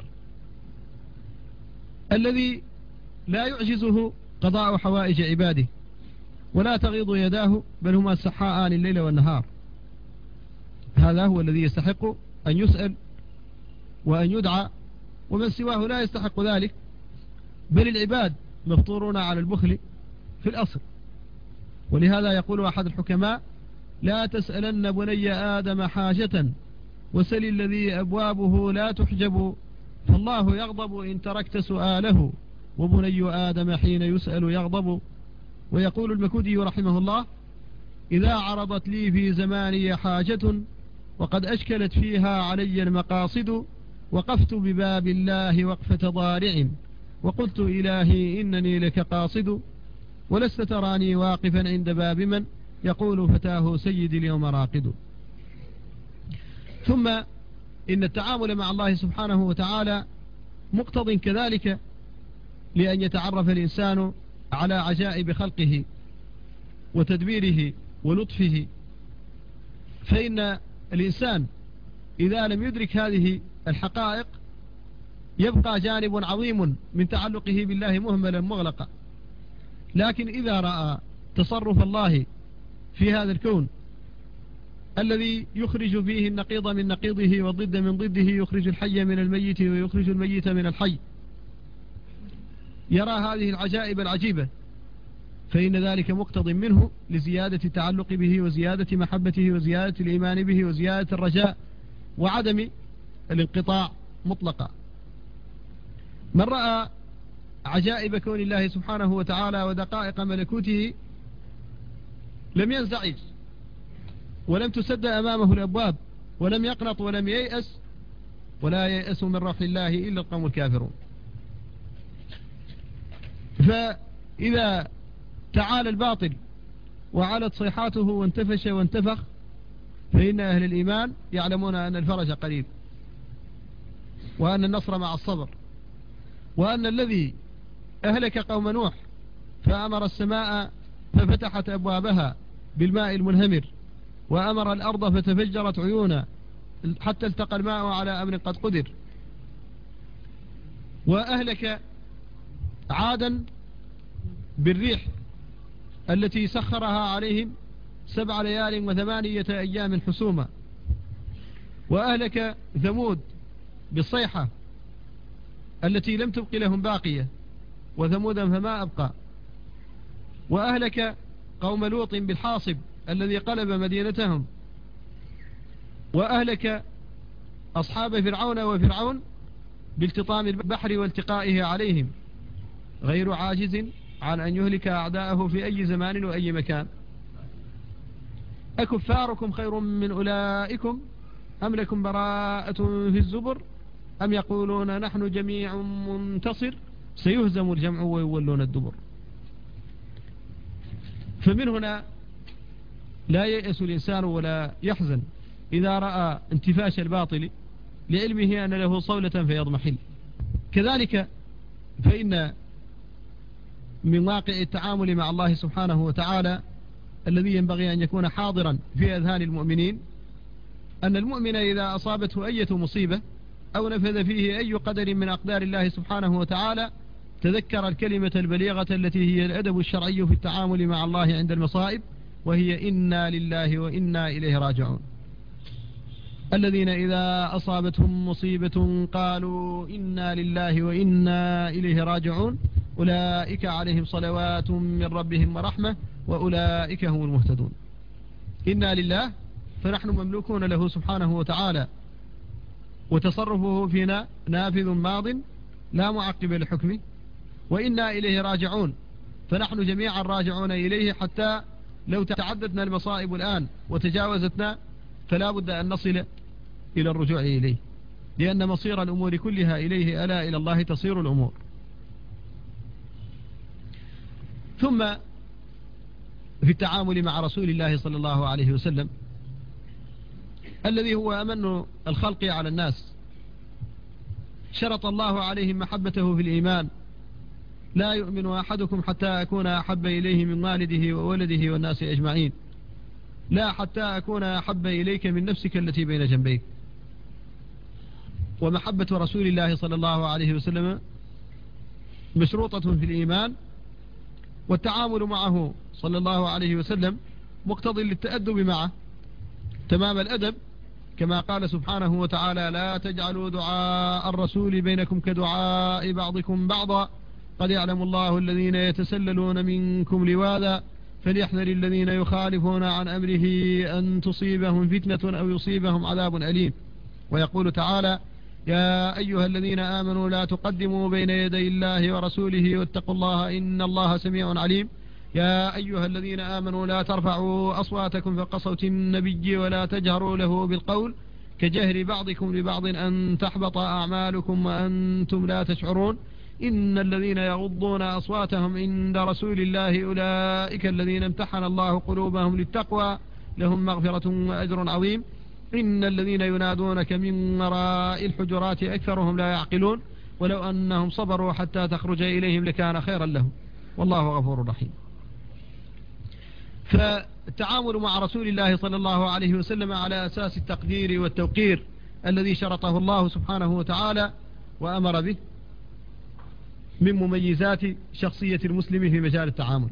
الذي لا يعجزه قضاء حوائج عباده ولا تغيض يداه، بل هما السحاءان الليل والنهار. هذا هو الذي يستحق أن يسأل وأن يدعى، ومن سواه لا يستحق ذلك، بل العباد مفطورون على البخل في الأصل. ولهذا يقول أحد الحكماء: لا تسألن بني آدم حاجة وسل الذي أبوابه لا تحجب، فالله يغضب إن تركت سؤاله وبني آدم حين يسأل يغضب. ويقول المكودي رحمه الله: إذا عرضت لي في زماني حاجة وقد أشكلت فيها علي المقاصد وقفت بباب الله وقفة ضارع وقلت إلهي إنني لك قاصد، ولست تراني واقفا عند باب من يقول فتاه سيدي اليوم راقد. ثم إن التعامل مع الله سبحانه وتعالى مقتض كذلك لأن يتعرف الإنسان على عجائب خلقه وتدبيره ولطفه. فإن الإنسان إذا لم يدرك هذه الحقائق يبقى جانب عظيم من تعلقه بالله مهملا مغلقا، لكن إذا رأى تصرف الله في هذا الكون الذي يخرج فيه النقيض من نقيضه والضد من ضده، يخرج الحي من الميت ويخرج الميت من الحي، يرى هذه العجائب العجيبة، فإن ذلك مقتض منه لزيادة التعلق به وزيادة محبته وزيادة الإيمان به وزيادة الرجاء وعدم الانقطاع مطلقا. من رأى عجائب كون الله سبحانه وتعالى ودقائق ملكوته لم ينزعج ولم تسد أمامه الأبواب ولم يقنط ولم ييأس، ولا ييأس من روح الله إلا القوم الكافرون. فإذا تعالى الباطل وعلت صيحاته وانتفش وانتفخ فإن أهل الإيمان يعلمون أن الفرج قريب، وأن النصر مع الصبر، وأن الذي أهلك قوم نوح فأمر السماء ففتحت أبوابها بالماء المنهمر، وأمر الأرض فتفجرت عيونا حتى التقى الماء على أمر قد قدر، وأهلك عادا بالريح التي سخرها عليهم سبع ليال وثمانية أيام حسوما، وأهلك ثمود بالصيحة التي لم تبق لهم باقية وثمودا فما أبقى، وأهلك قوم لوط بالحاصب الذي قلب مدينتهم، وأهلك أصحاب فرعون وفرعون بالتطام البحر والتقائه عليهم، غير عاجز عن أن يهلك أعداءه في أي زمان وأي مكان. أكفاركم خير من أولئكم أم لكم براءة في الزبر أم يقولون نحن جميع منتصر سيهزم الجمع ويولون الدبر. فمن هنا لا ييأس الإنسان ولا يحزن إذا رأى انتفاش الباطل لعلمه أن له صولة فيضمحل. كذلك فإن من واقع التعامل مع الله سبحانه وتعالى الذي ينبغي أن يكون حاضرا في أذهان المؤمنين أن المؤمن إذا أصابته أي مصيبة أو نفذ فيه أي قدر من أقدار الله سبحانه وتعالى تذكر الكلمة البليغة التي هي الأدب الشرعي في التعامل مع الله عند المصائب، وهي إنا لله وإنا إليه راجعون. الذين إذا أصابتهم مصيبة قالوا إنا لله وإنا إليه راجعون أولئك عليهم صلوات من ربهم ورحمة وأولئك هم المهتدون. إنا لله فنحن مملوكون له سبحانه وتعالى، وتصرفه فينا نافذ ماض لا معقب لحكمه، وإنا إليه راجعون فنحن جميعا راجعون إليه، حتى لو تعددنا المصائب الآن وتجاوزتنا فلا بد أن نصل إلى الرجوع إليه، لأن مصير الأمور كلها إليه، ألا إلى الله تصير الأمور. ثم في التعامل مع رسول الله صلى الله عليه وسلم الذي هو أمن الخلق على الناس، شرط الله عليهم محبته في الإيمان: لا يؤمن أحدكم حتى أكون أحب إليه من والده وولده والناس أجمعين، لا حتى أكون أحب إليك من نفسك التي بين جنبيك. ومحبة رسول الله صلى الله عليه وسلم مشروطة في الإيمان، والتعامل معه صلى الله عليه وسلم مقتضي للتأدب معه تمام الأدب، كما قال سبحانه وتعالى: لا تجعلوا دعاء الرسول بينكم كدعاء بعضكم بعضا قد يعلم الله الذين يتسللون منكم لواذا فليحذر الذين يخالفون عن أمره أن تصيبهم فتنة أو يصيبهم عذاب أليم. ويقول تعالى: يا أيها الذين آمنوا لا تقدموا بين يدي الله ورسوله واتقوا الله إن الله سميع عليم. يا أيها الذين آمنوا لا ترفعوا أصواتكم فوق صوت النبي ولا تجهروا له بالقول كجهر بعضكم لبعض أن تحبط أعمالكم وأنتم لا تشعرون. إن الذين يغضون أصواتهم عند رسول الله أولئك الذين امتحن الله قلوبهم للتقوى لهم مغفرة وأجر عظيم. إن الذين ينادونك من وراء الحجرات أكثرهم لا يعقلون ولو أنهم صبروا حتى تخرج إليهم لكان خيرا لهم والله غفور رحيم. فالتعامل مع رسول الله صلى الله عليه وسلم على أساس التقدير والتوقير الذي شرطه الله سبحانه وتعالى وأمر به من مميزات شخصية المسلم في مجال التعامل.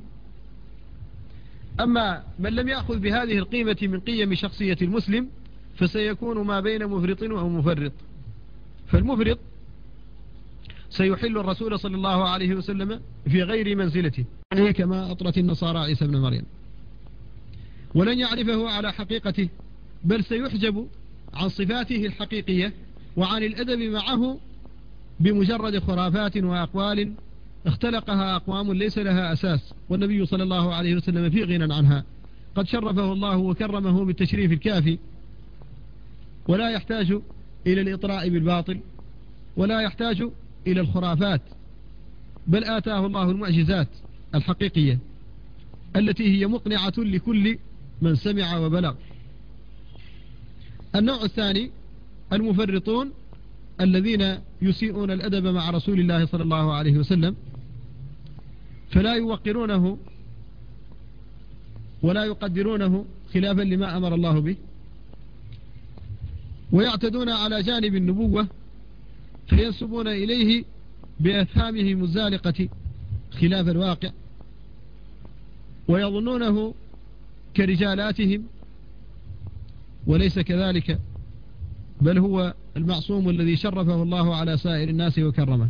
أما من لم يأخذ بهذه القيمة من قيم شخصية المسلم فسيكون ما بين مفرط ومفرط. فالمفرط سيحل الرسول صلى الله عليه وسلم في غير منزلته كما أطرت النصارى عيسى بن مريم، ولن يعرفه على حقيقته، بل سيحجب عن صفاته الحقيقية وعن الأدب معه بمجرد خرافات وأقوال اختلقها أقوام ليس لها أساس، والنبي صلى الله عليه وسلم في غنى عنها. قد شرفه الله وكرمه بالتشريف الكافي، ولا يحتاج إلى الإطراء بالباطل ولا يحتاج إلى الخرافات، بل آتاه الله المعجزات الحقيقية التي هي مقنعة لكل من سمع وبلغ. النوع الثاني المفرطون الذين يسيئون الأدب مع رسول الله صلى الله عليه وسلم، فلا يوقرونه ولا يقدرونه خلافا لما أمر الله به، ويعتدون على جانب النبوة فينسبون إليه بأفهامهم الزالقة خلاف الواقع، ويظنونه كرجالاتهم وليس كذلك، بل هو المعصوم الذي شرفه الله على سائر الناس وكرمه.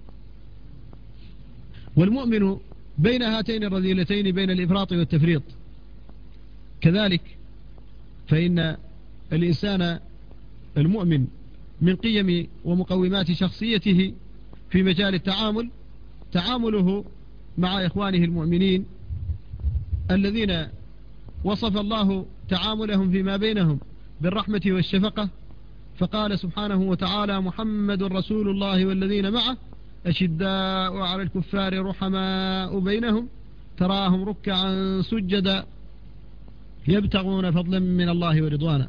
والمؤمن بين هاتين الرذيلتين، بين الإفراط والتفريط كذلك، فإن الإنسان المؤمن من قيم ومقومات شخصيته في مجال التعامل تعامله مع إخوانه المؤمنين الذين وصف الله تعاملهم فيما بينهم بالرحمة والشفقة، فقال سبحانه وتعالى: محمد رسول الله والذين معه أشداء على الكفار رحماء بينهم تراهم ركعا سجدا يبتغون فضلا من الله ورضوانا.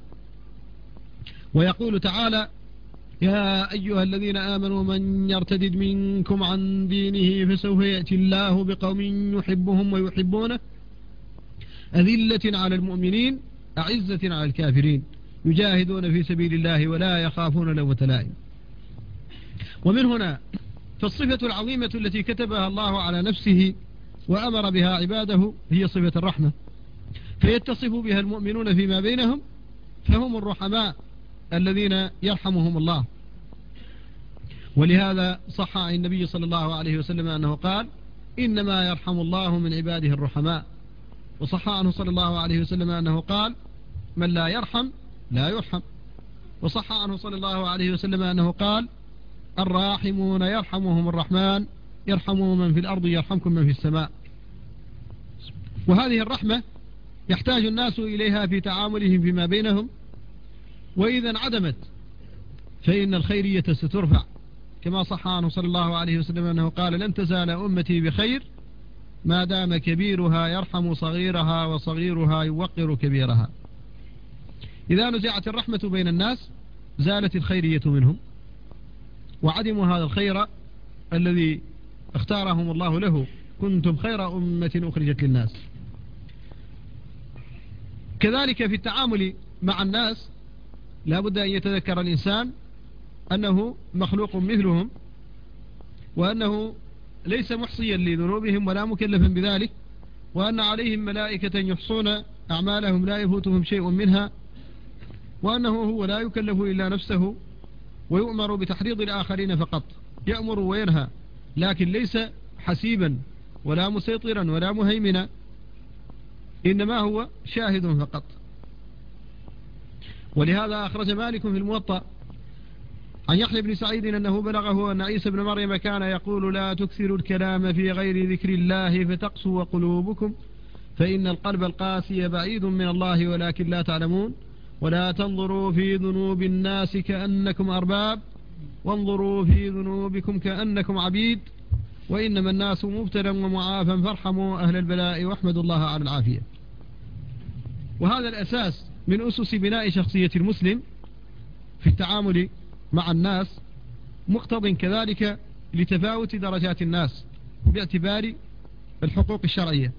ويقول تعالى: يا أيها الذين آمنوا من يرتدد منكم عن دينه فسوف يأتي الله بقوم يحبهم ويحبونه أذلة على المؤمنين أعزة على الكافرين يجاهدون في سبيل الله ولا يخافون لومة لائم. ومن هنا فالصفة العظيمة التي كتبها الله على نفسه وأمر بها عباده هي صفة الرحمة، فيتصف بها المؤمنون فيما بينهم، فهم الرحماء الذين يرحمهم الله. ولهذا صح عن النبي صلى الله عليه وسلم أنه قال: إنما يرحم الله من عباده الرحماء. وصح عنه صلى الله عليه وسلم أنه قال: من لا يرحم لا يرحم. وصح عنه صلى الله عليه وسلم أنه قال: الراحمون يرحمهم الرحمن يرحموا من في الأرض يرحمكم من في السماء. وهذه الرحمة يحتاج الناس إليها في تعاملهم فيما بينهم، وإذا انعدمت فإن الخيرية سترفع، كما صح عنه صلى الله عليه وسلم أنه قال: لن تزال أمتي بخير ما دام كبيرها يرحم صغيرها وصغيرها يوقر كبيرها. إذا نزعت الرحمة بين الناس زالت الخيرية منهم، وعدموا هذا الخير الذي اختارهم الله له: كنتم خير أمة أخرجت للناس. كذلك في التعامل مع الناس لا بد أن يتذكر الإنسان أنه مخلوق مثلهم، وأنه ليس محصيا لذنوبهم ولا مكلفا بذلك، وأن عليهم ملائكة يحصون أعمالهم لا يفوتهم شيء منها، وأنه هو لا يكلف إلا نفسه ويؤمر بتحريض الآخرين فقط، يأمر وينهى، لكن ليس حسيبا ولا مسيطرا ولا مهيمنا، إنما هو شاهد فقط. ولهذا أخرج مالك في الموطأ عن يحيى بن سعيد أنه بلغه أن عيسى بن مريم كان يقول: لا تكثروا الكلام في غير ذكر الله فتقسو قلوبكم، فإن القلب القاسي بعيد من الله ولكن لا تعلمون، ولا تنظروا في ذنوب الناس كأنكم أرباب، وانظروا في ذنوبكم كأنكم عبيد، وإنما الناس مبتلا ومعافا فارحموا أهل البلاء واحمدوا الله على العافية. وهذا الأساس من أسس بناء شخصية المسلم في التعامل مع الناس، مقتض كذلك لتفاوت درجات الناس باعتبار الحقوق الشرعية.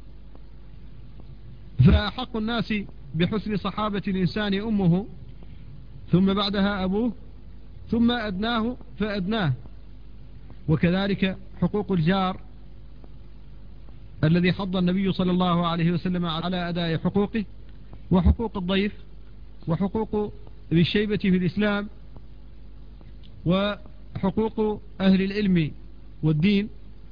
فأحق الناس بحسن صحابة الإنسان أمه، ثم بعدها أبوه، ثم أدناه فأدناه. وكذلك حقوق الجار الذي حض النبي صلى الله عليه وسلم على أداء حقوقه، وحقوق الضيف، وحقوق ذي الشيبة في الإسلام، وحقوق أهل العلم والدين.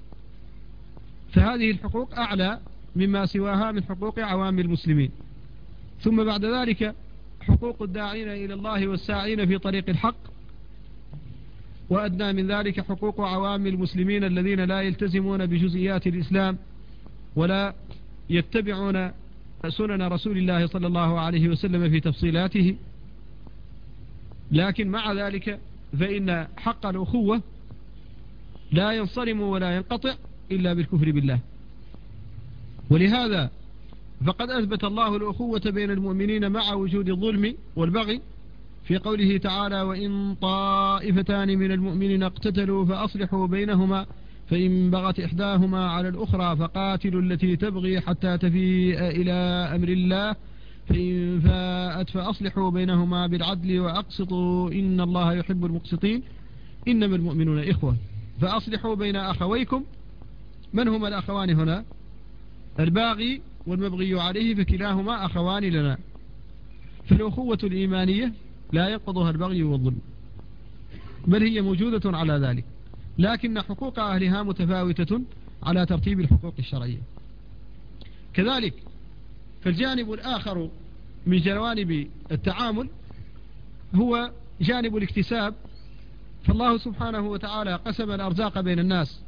فهذه الحقوق أعلى مما سواها من حقوق عوام المسلمين. ثم بعد ذلك حقوق الداعين إلى الله والساعين في طريق الحق، وأدنى من ذلك حقوق عوام المسلمين الذين لا يلتزمون بجزئيات الإسلام ولا يتبعون سنن رسول الله صلى الله عليه وسلم في تفصيلاته. لكن مع ذلك فإن حق الأخوة لا ينصرم ولا ينقطع إلا بالكفر بالله. ولهذا فقد أثبت الله الأخوة بين المؤمنين مع وجود الظلم والبغي في قوله تعالى: وإن طائفتان من المؤمنين اقتتلوا فأصلحوا بينهما فإن بغت إحداهما على الأخرى فقاتلوا التي تبغي حتى تفيء إلى أمر الله فإن فاءت فأصلحوا بينهما بالعدل وأقسطوا إن الله يحب المقسطين إنما المؤمنون إخوة فأصلحوا بين أخويكم. من هما الأخوان هنا؟ الباغي والمبغي عليه، فكلاهما أخوان لنا. فالأخوة الإيمانية لا ينقضها البغي والظلم، بل هي موجودة على ذلك، لكن حقوق أهلها متفاوتة على ترتيب الحقوق الشرعية. كذلك فالجانب الآخر من جوانب التعامل هو جانب الاكتساب. فالله سبحانه وتعالى قسم الأرزاق بين الناس،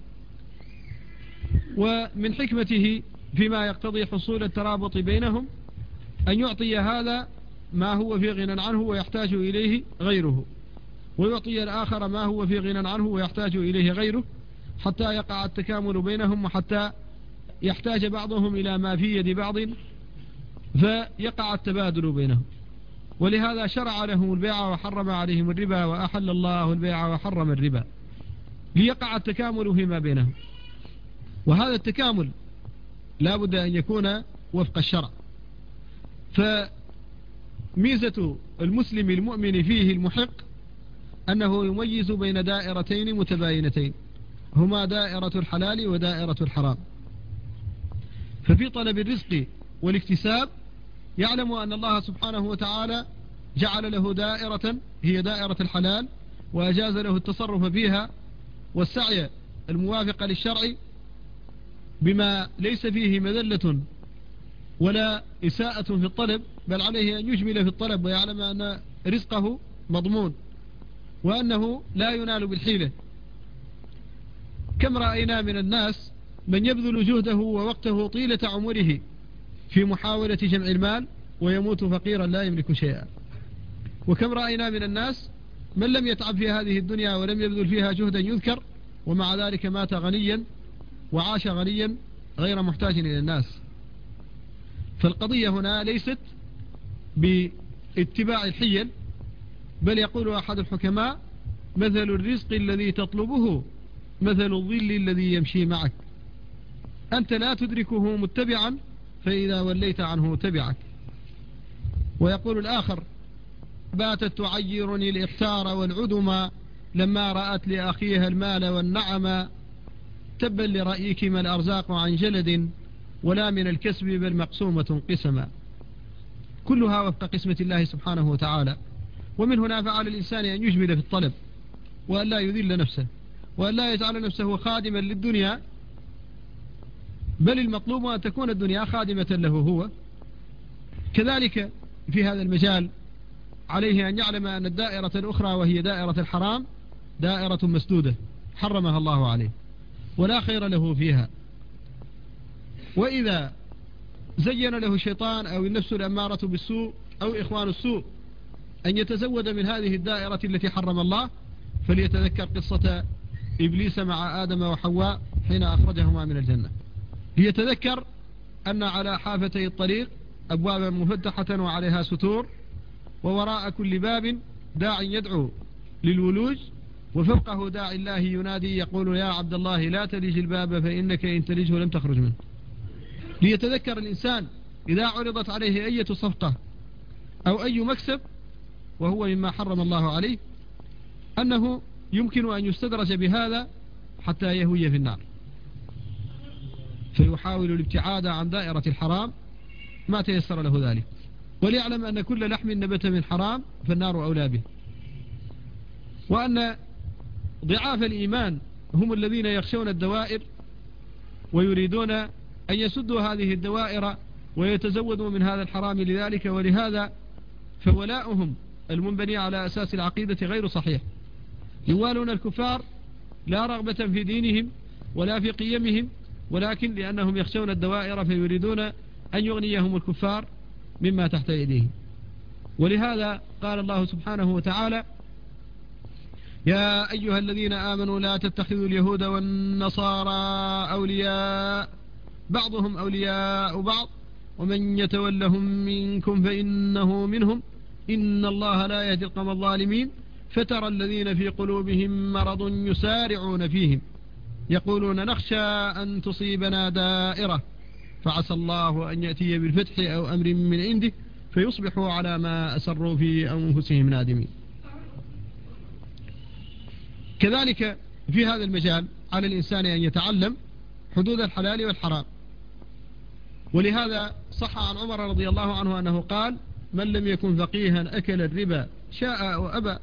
ومن حكمته فيما يقتضي حصول الترابط بينهم أن يعطي هذا ما هو في غنى عنه ويحتاج إليه غيره، ويعطي الآخر ما هو في غنى عنه ويحتاج إليه غيره، حتى يقع التكامل بينهم، وحتى يحتاج بعضهم إلى ما في يد بعض فيقع التبادل بينهم. ولهذا شرع لهم البيع وحرم عليهم الربا، وأحل الله البيع وحرم الربا، ليقع التكامل فيما بينهم. وهذا التكامل لا بد أن يكون وفق الشرع. فميزة المسلم المؤمن فيه المحق أنه يميز بين دائرتين متباينتين، هما دائرة الحلال ودائرة الحرام. ففي طلب الرزق والاكتساب يعلم أن الله سبحانه وتعالى جعل له دائرة هي دائرة الحلال، وأجاز له التصرف فيها والسعي الموافق للشرع بما ليس فيه مذلة ولا إساءة في الطلب، بل عليه أن يجمل في الطلب ويعلم أن رزقه مضمون وأنه لا ينال بالحيلة. كم رأينا من الناس من يبذل جهده ووقته طيلة عمره في محاولة جمع المال ويموت فقيرا لا يملك شيئا. وكم رأينا من الناس من لم يتعب في هذه الدنيا ولم يبذل فيها جهدا يذكر، ومع ذلك مات غنيا وعاش غنيا غير محتاج إلى الناس. فالقضية هنا ليست باتباع الحيل، بل يقول أحد الحكماء: مثل الرزق الذي تطلبه مثل الظل الذي يمشي معك، أنت لا تدركه متبعا فإذا وليت عنه تبعك. ويقول الآخر: باتت تعيرني الإحتار والعدم لما رأت لأخيها المال والنعم، تبا لرأيك ما الأرزاق عن جلد ولا من الكسب بل مقسومة قسما. كلها وفق قسمة الله سبحانه وتعالى. ومن هنا فعل الإنسان أن يجمل في الطلب، وأن لا يذل نفسه، وأن لا يجعل نفسه خادما للدنيا، بل المطلوب أن تكون الدنيا خادمة له هو. كذلك في هذا المجال عليه أن يعلم أن الدائرة الأخرى وهي دائرة الحرام دائرة مسدودة حرمها الله عليه ولا خير له فيها. وإذا زين له الشيطان أو النفس الأمارة بالسوء أو إخوان السوء أن يتزود من هذه الدائرة التي حرم الله، فليتذكر قصة إبليس مع آدم وحواء حين أخرجهما من الجنة، ليتذكر أن على حافتي الطريق أبوابا مفتحة وعليها ستور، ووراء كل باب داع يدعو للولوج، وفوقه داع الله ينادي يقول: يا عبد الله لا تلج الباب فإنك إن تلجه لم تخرج منه. ليتذكر الإنسان إذا عرضت عليه أي صفقة أو أي مكسب وهو مما حرم الله عليه أنه يمكن أن يستدرج بهذا حتى يهوي في النار، فيحاول الابتعاد عن دائرة الحرام ما تيسر له ذلك، وليعلم أن كل لحم نبت من حرام فالنار أولى به، وأن ضعاف الإيمان هم الذين يخشون الدوائر ويريدون أن يسدوا هذه الدوائر ويتزودوا من هذا الحرام لذلك. ولهذا فولاؤهم المنبني على أساس العقيدة غير صحيح، يوالون الكفار لا رغبة في دينهم ولا في قيمهم، ولكن لأنهم يخشون الدوائر فيريدون أن يغنيهم الكفار مما تحت يديهم. ولهذا قال الله سبحانه وتعالى: يا أيها الذين آمنوا لا تتخذوا اليهود والنصارى أولياء بعضهم أولياء بعض ومن يتولهم منكم فإنه منهم إن الله لا يهدي القوم الظالمين فترى الذين في قلوبهم مرض يسارعون فيهم يقولون نخشى أن تصيبنا دائرة فعسى الله أن يأتي بالفتح أو أمر من عنده فيصبحوا على ما أسروا في أنفسهم نادمين. كذلك في هذا المجال على الإنسان أن يتعلم حدود الحلال والحرام، ولهذا صح عن عمر رضي الله عنه أنه قال من لم يكن فقيها أكل الربا شاء أو أبى،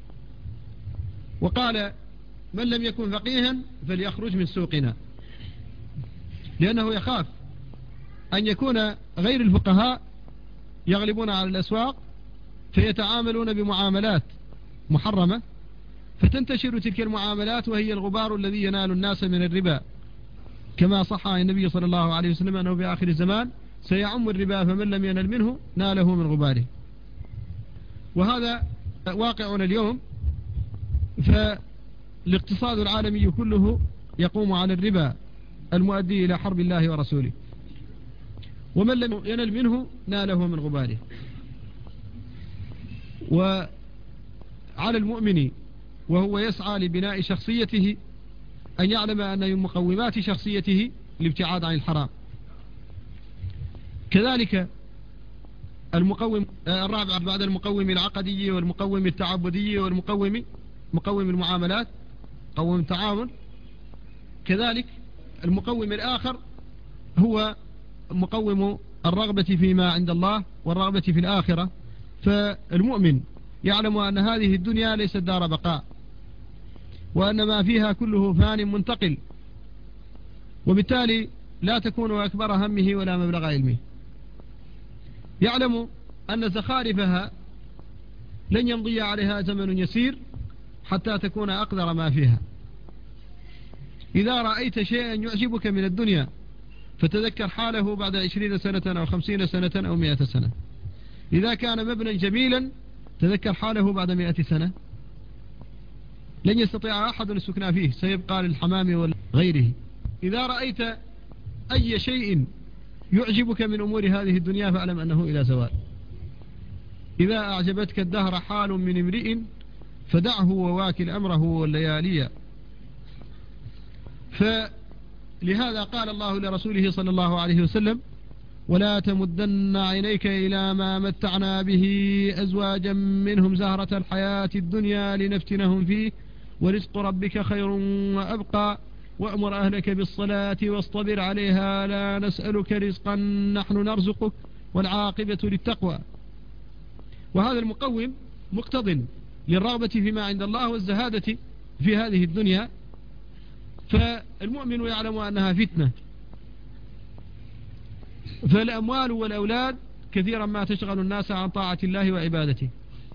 وقال من لم يكن فقيها فليخرج من سوقنا، لأنه يخاف أن يكون غير الفقهاء يغلبون على الأسواق فيتعاملون بمعاملات محرمة فتنتشر تلك المعاملات وهي الغبار الذي ينال الناس من الربا، كما صح عن النبي صلى الله عليه وسلم أنه في آخر الزمان سيعم الربا فمن لم ينل منه ناله من غباره. وهذا واقعنا اليوم، فالاقتصاد العالمي كله يقوم على الربا المؤدي إلى حرب الله ورسوله، ومن لم ينل منه ناله من غباره. وعلى المؤمن وهو يسعى لبناء شخصيته أن يعلم أن من مقومات شخصيته الابتعاد عن الحرام. كذلك المقوم الرابع بعد المقوم العقدي والمقوم التعبدي والمقوم مقوم المعاملات مقوم التعامل، كذلك المقوم الآخر هو مقوم الرغبة فيما عند الله والرغبة في الآخرة. فالمؤمن يعلم أن هذه الدنيا ليست دار بقاء، وأن ما فيها كله فان منتقل، وبالتالي لا تكون أكبر همه ولا مبلغ علمه. يعلم أن زخارفها لن يمضي عليها زمن يسير حتى تكون أقدر ما فيها. إذا رأيت شيئا يعجبك من الدنيا فتذكر حاله بعد عشرين سنة أو خمسين سنة أو مئة سنة. إذا كان مبنى جميلا تذكر حاله بعد مئة سنة. لن يستطيع أحد السكنى فيه، سيبقى للحمام وغيره. إذا رأيت أي شيء يعجبك من أمور هذه الدنيا فاعلم أنه إلى زوال. إذا أعجبتك الدهر حال من امرئ فدعه وواكل أمره والليالي. فلهذا قال الله لرسوله صلى الله عليه وسلم ولا تمدن عينيك إلى ما متعنا به أزواجا منهم زهرة الحياة الدنيا لنفتنهم فيه ورزق ربك خير وأبقى وأمر أهلك بالصلاة واصطبر عليها لا نسألك رزقا نحن نرزقك والعاقبة للتقوى. وهذا المقوم مقتض للرغبة فيما عند الله والزهادة في هذه الدنيا. فالمؤمن يعلم أنها فتنة، فالأموال والأولاد كثيرا ما تشغل الناس عن طاعة الله وعبادته،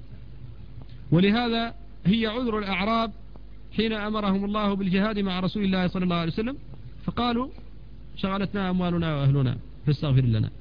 ولهذا هي عذر الأعراب حين أمرهم الله بالجهاد مع رسول الله صلى الله عليه وسلم فقالوا شغلتنا أموالنا وأهلنا فاستغفر لنا.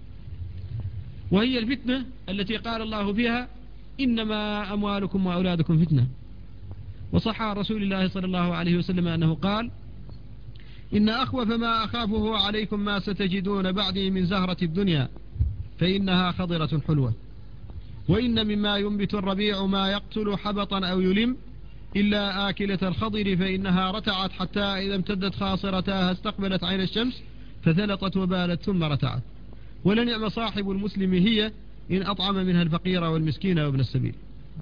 وهي الفتنة التي قال الله فيها إنما أموالكم وأولادكم فتنة. وصح عن رسول الله صلى الله عليه وسلم أنه قال إن أخوف ما أخافه عليكم ما ستجدون بعدي من زهرة الدنيا فإنها خضرة حلوة، وإن مما ينبت الربيع ما يقتل حبطا أو يلم إلا آكلة الخضر فإنها رتعت حتى إذا امتدت خاصرتها استقبلت عين الشمس فثلطت وبالت ثم رتعت، ولنعم صاحب المسلم هي إن أطعم منها الفقير والمسكين وابن السبيل.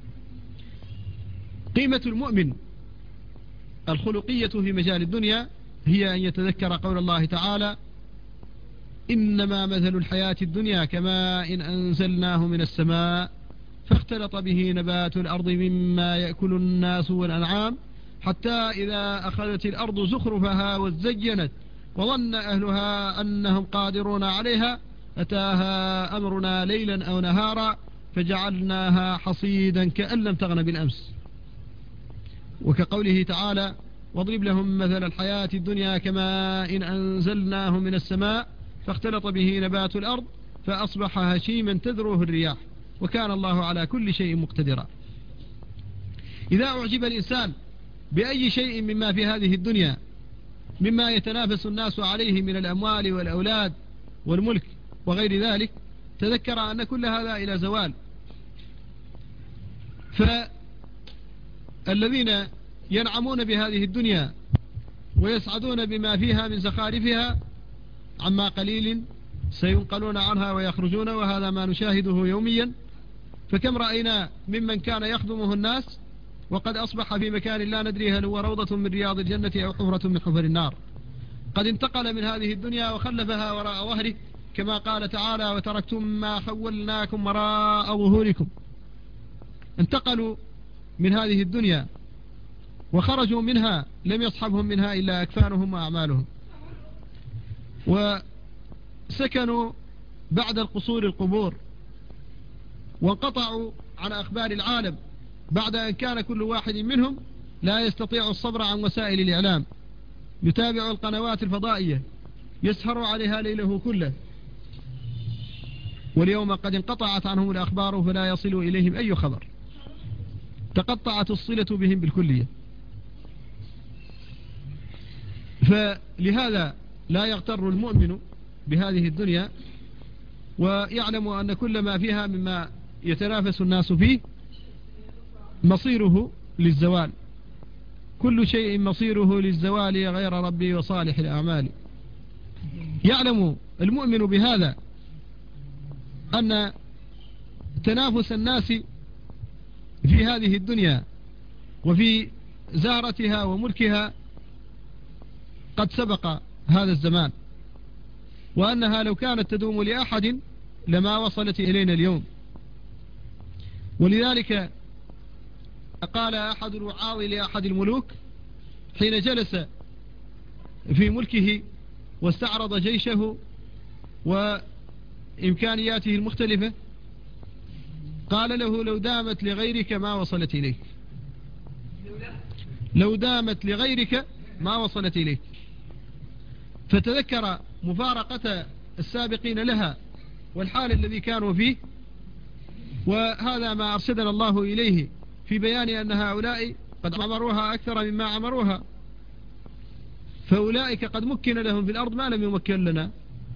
قيمة المؤمن الخلقية في مجال الدنيا هي أن يتذكر قول الله تعالى إنما مثل الحياة الدنيا كماء إن أنزلناه من السماء فاختلط به نبات الأرض مما يأكل الناس والأنعام حتى إذا أخذت الأرض زخرفها وزينت وظن أهلها أنهم قادرون عليها أتاها أمرنا ليلا أو نهارا فجعلناها حصيدا كأن لم تغن بالأمس. وكقوله تعالى واضرب لهم مثل الحياة الدنيا كماء إن أنزلناه من السماء فاختلط به نبات الأرض فأصبح هشيما تذروه الرياح وكان الله على كل شيء مقتدرا. إذا أعجب الإنسان بأي شيء مما في هذه الدنيا مما يتنافس الناس عليه من الأموال والأولاد والملك وغير ذلك، تذكر أن كل هذا إلى زوال. فالذين ينعمون بهذه الدنيا ويسعدون بما فيها من زخارفها عما قليل سينقلون عنها ويخرجون، وهذا ما نشاهده يوميا. فكم رأينا ممن كان يخدمه الناس وقد أصبح في مكان لا ندري هل هو روضة من رياض الجنة أو حفرة من حفر النار، قد انتقل من هذه الدنيا وخلفها وراء ظهره، كما قال تعالى: وتركتم ما خولناكم وراء ظهوركم. انتقلوا من هذه الدنيا وخرجوا منها، لم يصحبهم منها إلا أكفانهم وأعمالهم، وسكنوا بعد القصور القبور، وانقطعوا عن أخبار العالم بعد أن كان كل واحد منهم لا يستطيع الصبر عن وسائل الإعلام، يتابع القنوات الفضائية، يسهر عليها ليله كله. واليوم قد انقطعت عنهم الأخبار فلا يصل إليهم أي خبر، تقطعت الصلة بهم بالكلية. فلهذا لا يغتر المؤمن بهذه الدنيا، ويعلم أن كل ما فيها مما يتنافس الناس فيه مصيره للزوال، كل شيء مصيره للزوال غير ربي وصالح الأعمال. يعلم المؤمن بهذا أن تنافس الناس في هذه الدنيا وفي زهرتها وملكها قد سبق هذا الزمان، وأنها لو كانت تدوم لأحد لما وصلت إلينا اليوم. ولذلك قال أحد الوعاظ لأحد الملوك حين جلس في ملكه واستعرض جيشه وإمكانياته المختلفة، قال له: لو دامت لغيرك ما وصلت إليك، لو دامت لغيرك ما وصلت إليك. فتذكر مفارقة السابقين لها والحال الذي كانوا فيه، وهذا ما أرشدنا الله إليه في بيان أن هؤلاء قد عمروها أكثر مما عمروها، فأولئك قد مكن لهم في الأرض ما لم يمكن لنا،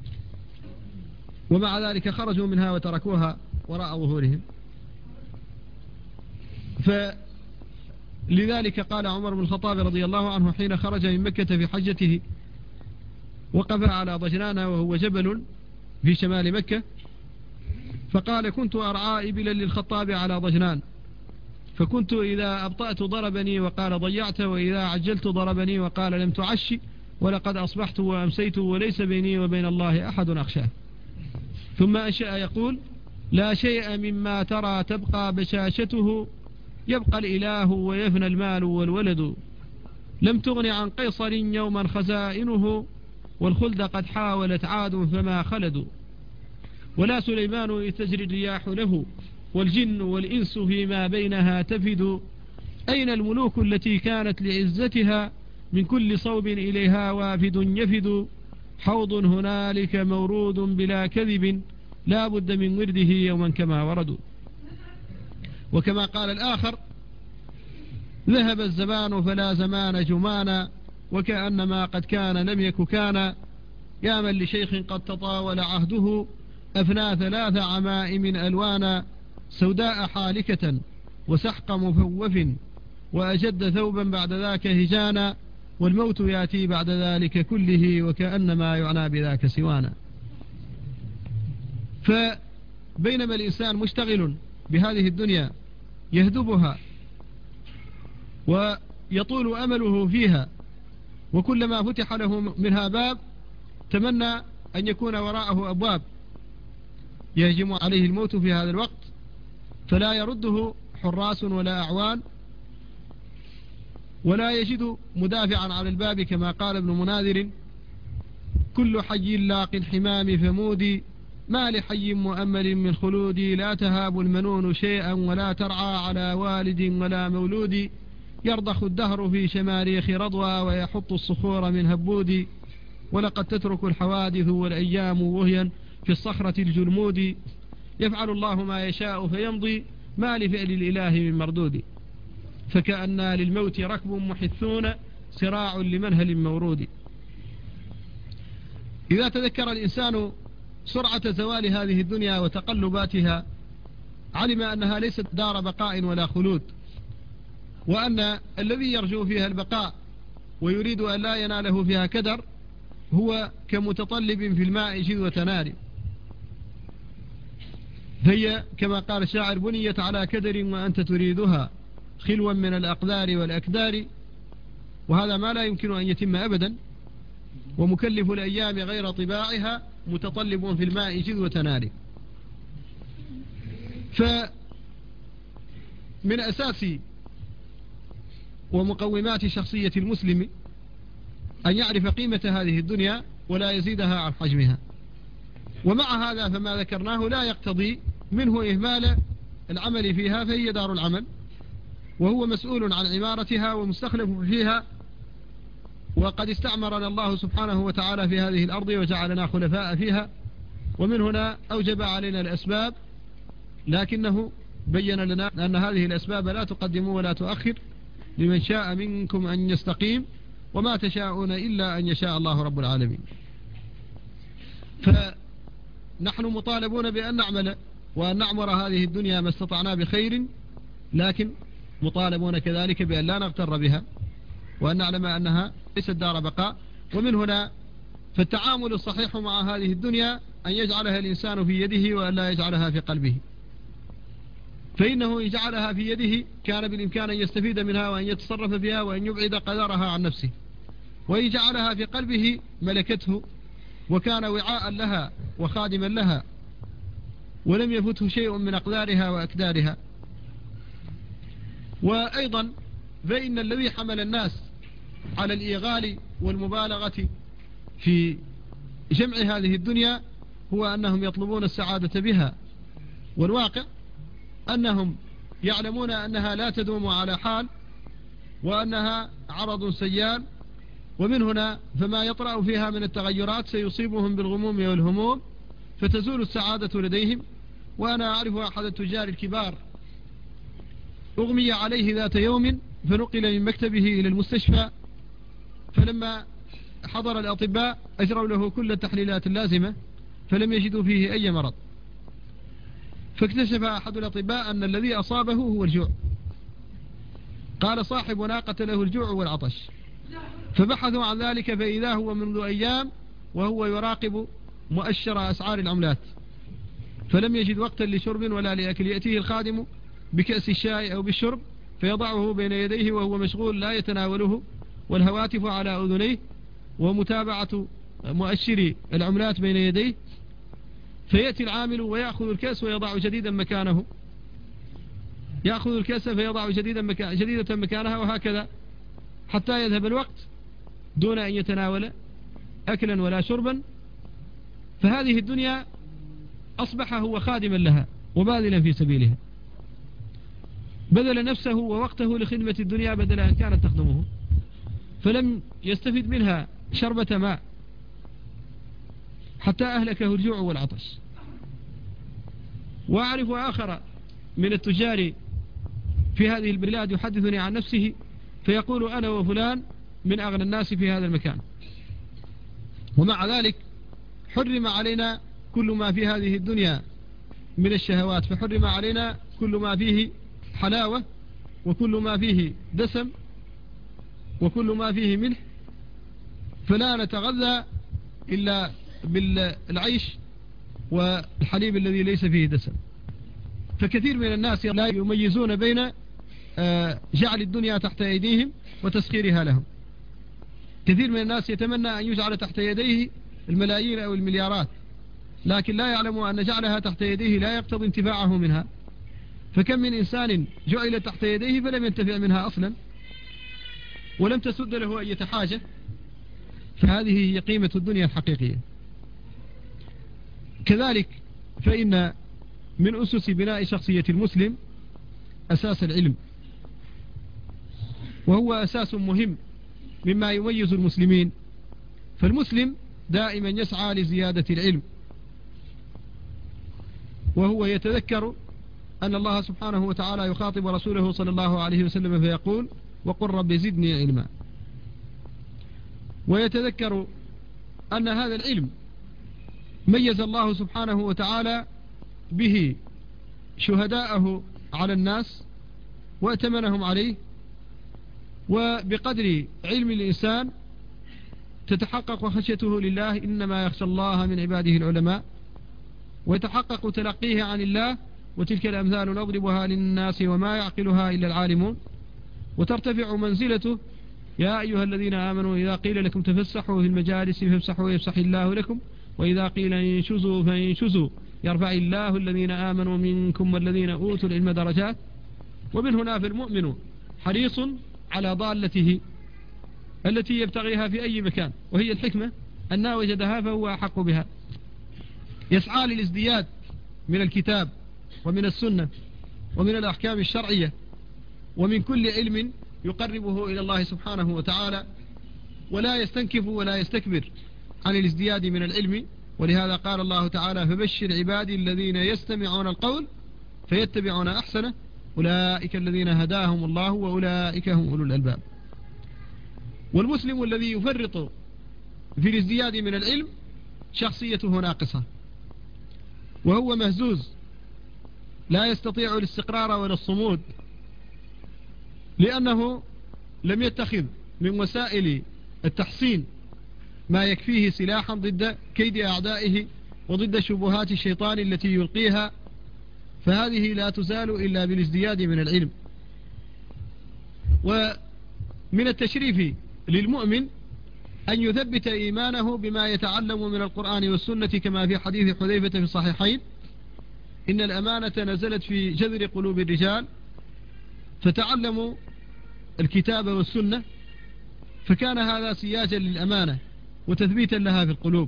ومع ذلك خرجوا منها وتركوها وراء ظهورهم. فلذلك قال عمر بن الخطاب رضي الله عنه حين خرج من مكة في حجته، وقف على ضجنان وهو جبل في شمال مكة، فقال: كنت أرعى إبلا للخطاب على ضجنان، فكنت إذا أبطأت ضربني وقال ضيعت، وإذا عجلت ضربني وقال لم تعش، ولقد أصبحت وأمسيت وليس بيني وبين الله أحد أخشاه. ثم أنشأ يقول: لا شيء مما ترى تبقى بشاشته، يبقى الإله ويفنى المال والولد، لم تغن عن قيصر يوما خزائنه، والخلد قد حاولت عاد فما خلدوا، ولا سليمان تجري الرياح له، والجن والإنس فيما بينها تفد، أين الملوك التي كانت لعزتها، من كل صوب إليها وافد يفد، حوض هنالك مورود بلا كذب، لا بد من ورده يوما كما وردوا. وكما قال الآخر: ذهب الزمان فلا زمان جمانا، وكأنما قد كان لم يك كان، يا من لشيخ قد تطاول عهده، أفنى ثلاث عمائم ألوانا، سوداء حالكة وسحق مفوف، وأجد ثوبا بعد ذاك هجانا، والموت يأتي بعد ذلك كله، وكأنما يعنى بذاك سوانا. فبينما الإنسان مشتغل بهذه الدنيا يهدبها ويطول أمله فيها، وكلما فتح له منها باب تمنى أن يكون وراءه أبواب يهجم عليه الموت في هذا الوقت، فلا يرده حراس ولا أعوان، ولا يجد مدافعا على الباب، كما قال ابن مناذر: كل حي لاق الحمام فمودي، ما لحي مؤمل من خلودي، لا تهاب المنون شيئا ولا ترعى على والد ولا مولود، يرضخ الدهر في شماريخ رضوى، ويحط الصخور من هبود، ولقد تترك الحوادث والأيام وهيا في الصخرة الجلمود، يفعل الله ما يشاء فيمضي، ما لفعل الإله من مردود. فكأن للموت ركب محثون صراع لمنهل مورود. إذا تذكر الإنسان سرعة زوال هذه الدنيا وتقلباتها علم أنها ليست دار بقاء ولا خلود، وأن الذي يرجو فيها البقاء ويريد أن لا يناله فيها كدر هو كمتطلب في الماء جذوة نار، فهي كما قال الشاعر بنيت على كدر وأنت تريدها خلوا من الأقدار والأكدار، وهذا ما لا يمكن أن يتم أبدا، ومكلف الأيام غير طباعها متطلب في الماء جذوة نار. فمن أساس ومقومات شخصية المسلم أن يعرف قيمة هذه الدنيا ولا يزيدها عن حجمها، ومع هذا فما ذكرناه لا يقتضي منه إهمال العمل فيها، فهي دار العمل وهو مسؤول عن عمارتها ومستخلف فيها، وقد استعمرنا الله سبحانه وتعالى في هذه الأرض وجعلنا خلفاء فيها، ومن هنا أوجب علينا الأسباب، لكنه بين لنا أن هذه الأسباب لا تقدم ولا تؤخر، لمن شاء منكم أن يستقيم وما تشاءون إلا أن يشاء الله رب العالمين. فنحن مطالبون بأن نعمل وأن نعمر هذه الدنيا ما استطعنا بخير، لكن مطالبون كذلك بأن لا نغتر بها وأن نعلم أنها ليست دار بقاء. ومن هنا فالتعامل الصحيح مع هذه الدنيا أن يجعلها الإنسان في يده وأن لا يجعلها في قلبه، فإنه إن جعلها في يده كان بالإمكان أن يستفيد منها وأن يتصرف بها وأن يبعد قدرها عن نفسه، وإن جعلها في قلبه ملكته وكان وعاء لها وخادما لها ولم يفته شيء من أقدارها وأكدارها. وأيضا فإن الذي حمل الناس على الإيغال والمبالغة في جمع هذه الدنيا هو أنهم يطلبون السعادة بها، والواقع أنهم يعلمون أنها لا تدوم على حال وأنها عرض سيال، ومن هنا فما يطرأ فيها من التغيرات سيصيبهم بالغموم والهموم فتزول السعادة لديهم. وأنا أعرف أحد التجار الكبار أغمي عليه ذات يوم فنقل من مكتبه إلى المستشفى، فلما حضر الأطباء أجروا له كل التحليلات اللازمة فلم يجدوا فيه أي مرض، فاكتشف أحد الأطباء أن الذي أصابه هو الجوع. قال صاحبنا قتله الجوع والعطش، فبحثوا عن ذلك فإذا هو منذ أيام وهو يراقب مؤشر أسعار العملات، فلم يجد وقتا لشرب ولا لأكل، يأتيه الخادم بكأس الشاي أو بالشرب فيضعه بين يديه وهو مشغول لا يتناوله، والهواتف على أذنيه ومتابعة مؤشر العملات بين يديه، فيأتي العامل ويأخذ الكأس ويضع جديدا مكانه، يأخذ الكأس فيضع جديدا مكان جديدة مكانها، وهكذا حتى يذهب الوقت دون أن يتناول أكلا ولا شربا. فهذه الدنيا أصبح هو خادما لها وباذلا في سبيلها، بذل نفسه ووقته لخدمة الدنيا بدل أن كانت تخدمه، فلم يستفد منها شربة ماء حتى أهلكه الجوع والعطش. وأعرف آخر من التجار في هذه البلاد يحدثني عن نفسه فيقول أنا وفلان من أغنى الناس في هذا المكان، ومع ذلك حرم علينا كل ما في هذه الدنيا من الشهوات، فحرم علينا كل ما فيه حلاوة وكل ما فيه دسم وكل ما فيه ملح، فلا نتغذى إلا بالعيش والحليب الذي ليس فيه دسم. فكثير من الناس لا يميزون بين جعل الدنيا تحت أيديهم وتسخيرها لهم. كثير من الناس يتمنى أن يجعل تحت يديه الملايين أو المليارات، لكن لا يعلم أن جعلها تحت يديه لا يقتضي انتفاعه منها، فكم من إنسان جعل تحت يديه فلم ينتفع منها أصلا ولم تسد له أي حاجة. فهذه هي قيمة الدنيا الحقيقية. كذلك فإن من أسس بناء شخصية المسلم أساس العلم، وهو أساس مهم مما يميز المسلمين، فالمسلم دائما يسعى لزيادة العلم، وهو يتذكر أن الله سبحانه وتعالى يخاطب رسوله صلى الله عليه وسلم فيقول وقل رب زدني علما، ويتذكر أن هذا العلم ميز الله سبحانه وتعالى به شهداءه على الناس وأتمنهم عليه، وبقدر علم الإنسان تتحقق خشيته لله، إنما يخشى الله من عباده العلماء، ويتحقق تلقيه عن الله، وتلك الأمثال نضربها للناس وما يعقلها إلا العالمون، وترتفع منزلته يا أيها الذين آمنوا إذا قيل لكم تفسحوا في المجالس فافسحوا يفسح الله لكم، وإذا قيل انشزوا فانشزوا يرفع الله الذين آمنوا منكم والذين أوتوا العلم درجات. ومن هنا فالمؤمن حريص على ضالته التي يبتغيها في أي مكان، وهي الحكمة، أن وجدها فهو أحق بها، يسعى للازدياد من الكتاب ومن السنة ومن الأحكام الشرعية ومن كل علم يقربه إلى الله سبحانه وتعالى، ولا يستنكف ولا يستكبر عن الازدياد من العلم. ولهذا قال الله تعالى فبشر عبادي الذين يستمعون القول فيتبعون أحسنه أولئك الذين هداهم الله وأولئك هم أولو الألباب. والمسلم الذي يفرط في الازدياد من العلم شخصيته ناقصة، وهو مهزوز لا يستطيع الاستقرار ولا الصمود، لأنه لم يتخذ من وسائل التحصين ما يكفيه سلاحا ضد كيد أعدائه وضد شبهات الشيطان التي يلقيها، فهذه لا تزال إلا بالازدياد من العلم. ومن التشريف للمؤمن أن يثبت إيمانه بما يتعلم من القرآن والسنة، كما في حديث حذيفة في الصحيحين إن الأمانة نزلت في جذر قلوب الرجال فتعلموا الكتاب والسنة، فكان هذا سياجا للأمانة وتثبيتا لها في القلوب.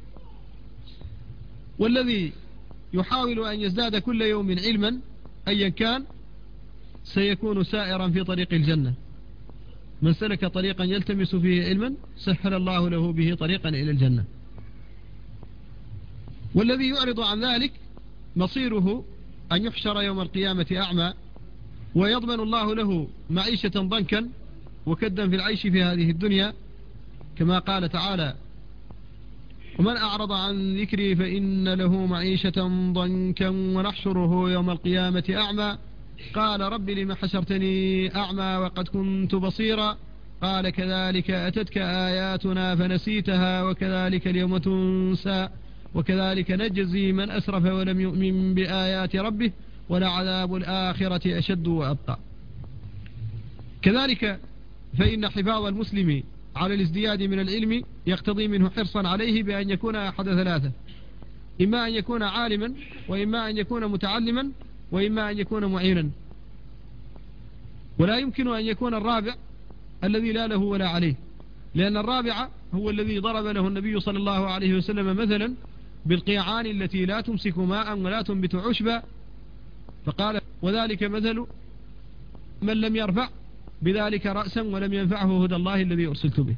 والذي يحاول أن يزداد كل يوم علما أيا كان سيكون سائرا في طريق الجنة. من سلك طريقا يلتمس فيه علما سهل الله له به طريقا إلى الجنة. والذي يعرض عن ذلك مصيره أن يحشر يوم القيامة أعمى، ويضمن الله له معيشة ضنكا وكدا في العيش في هذه الدنيا، كما قال تعالى ومن أعرض عن ذكري فإن له معيشة ضنكا ونحشره يوم القيامة أعمى قال رب لم حشرتني أعمى وقد كنت بصيرا قال كذلك أتتك آياتنا فنسيتها وكذلك اليوم تنسى وكذلك نجزي من أسرف ولم يؤمن بآيات ربه ولعذاب الآخرة أشد وأبقى. كذلك فإن حفاظ المسلم على الازدياد من العلم يقتضي منه حرصا عليه بأن يكون أحد ثلاثة: إما أن يكون عالما، وإما أن يكون متعلما، وإما أن يكون معينا. ولا يمكن أن يكون الرابع الذي لا له ولا عليه، لأن الرابع هو الذي ضرب له النبي صلى الله عليه وسلم مثلا بالقيعان التي لا تمسك ماء ولا تنبت عشبا، فقال وذلك مثل من لم يرفع بذلك رأسا ولم ينفعه هدى الله الذي أرسلت به.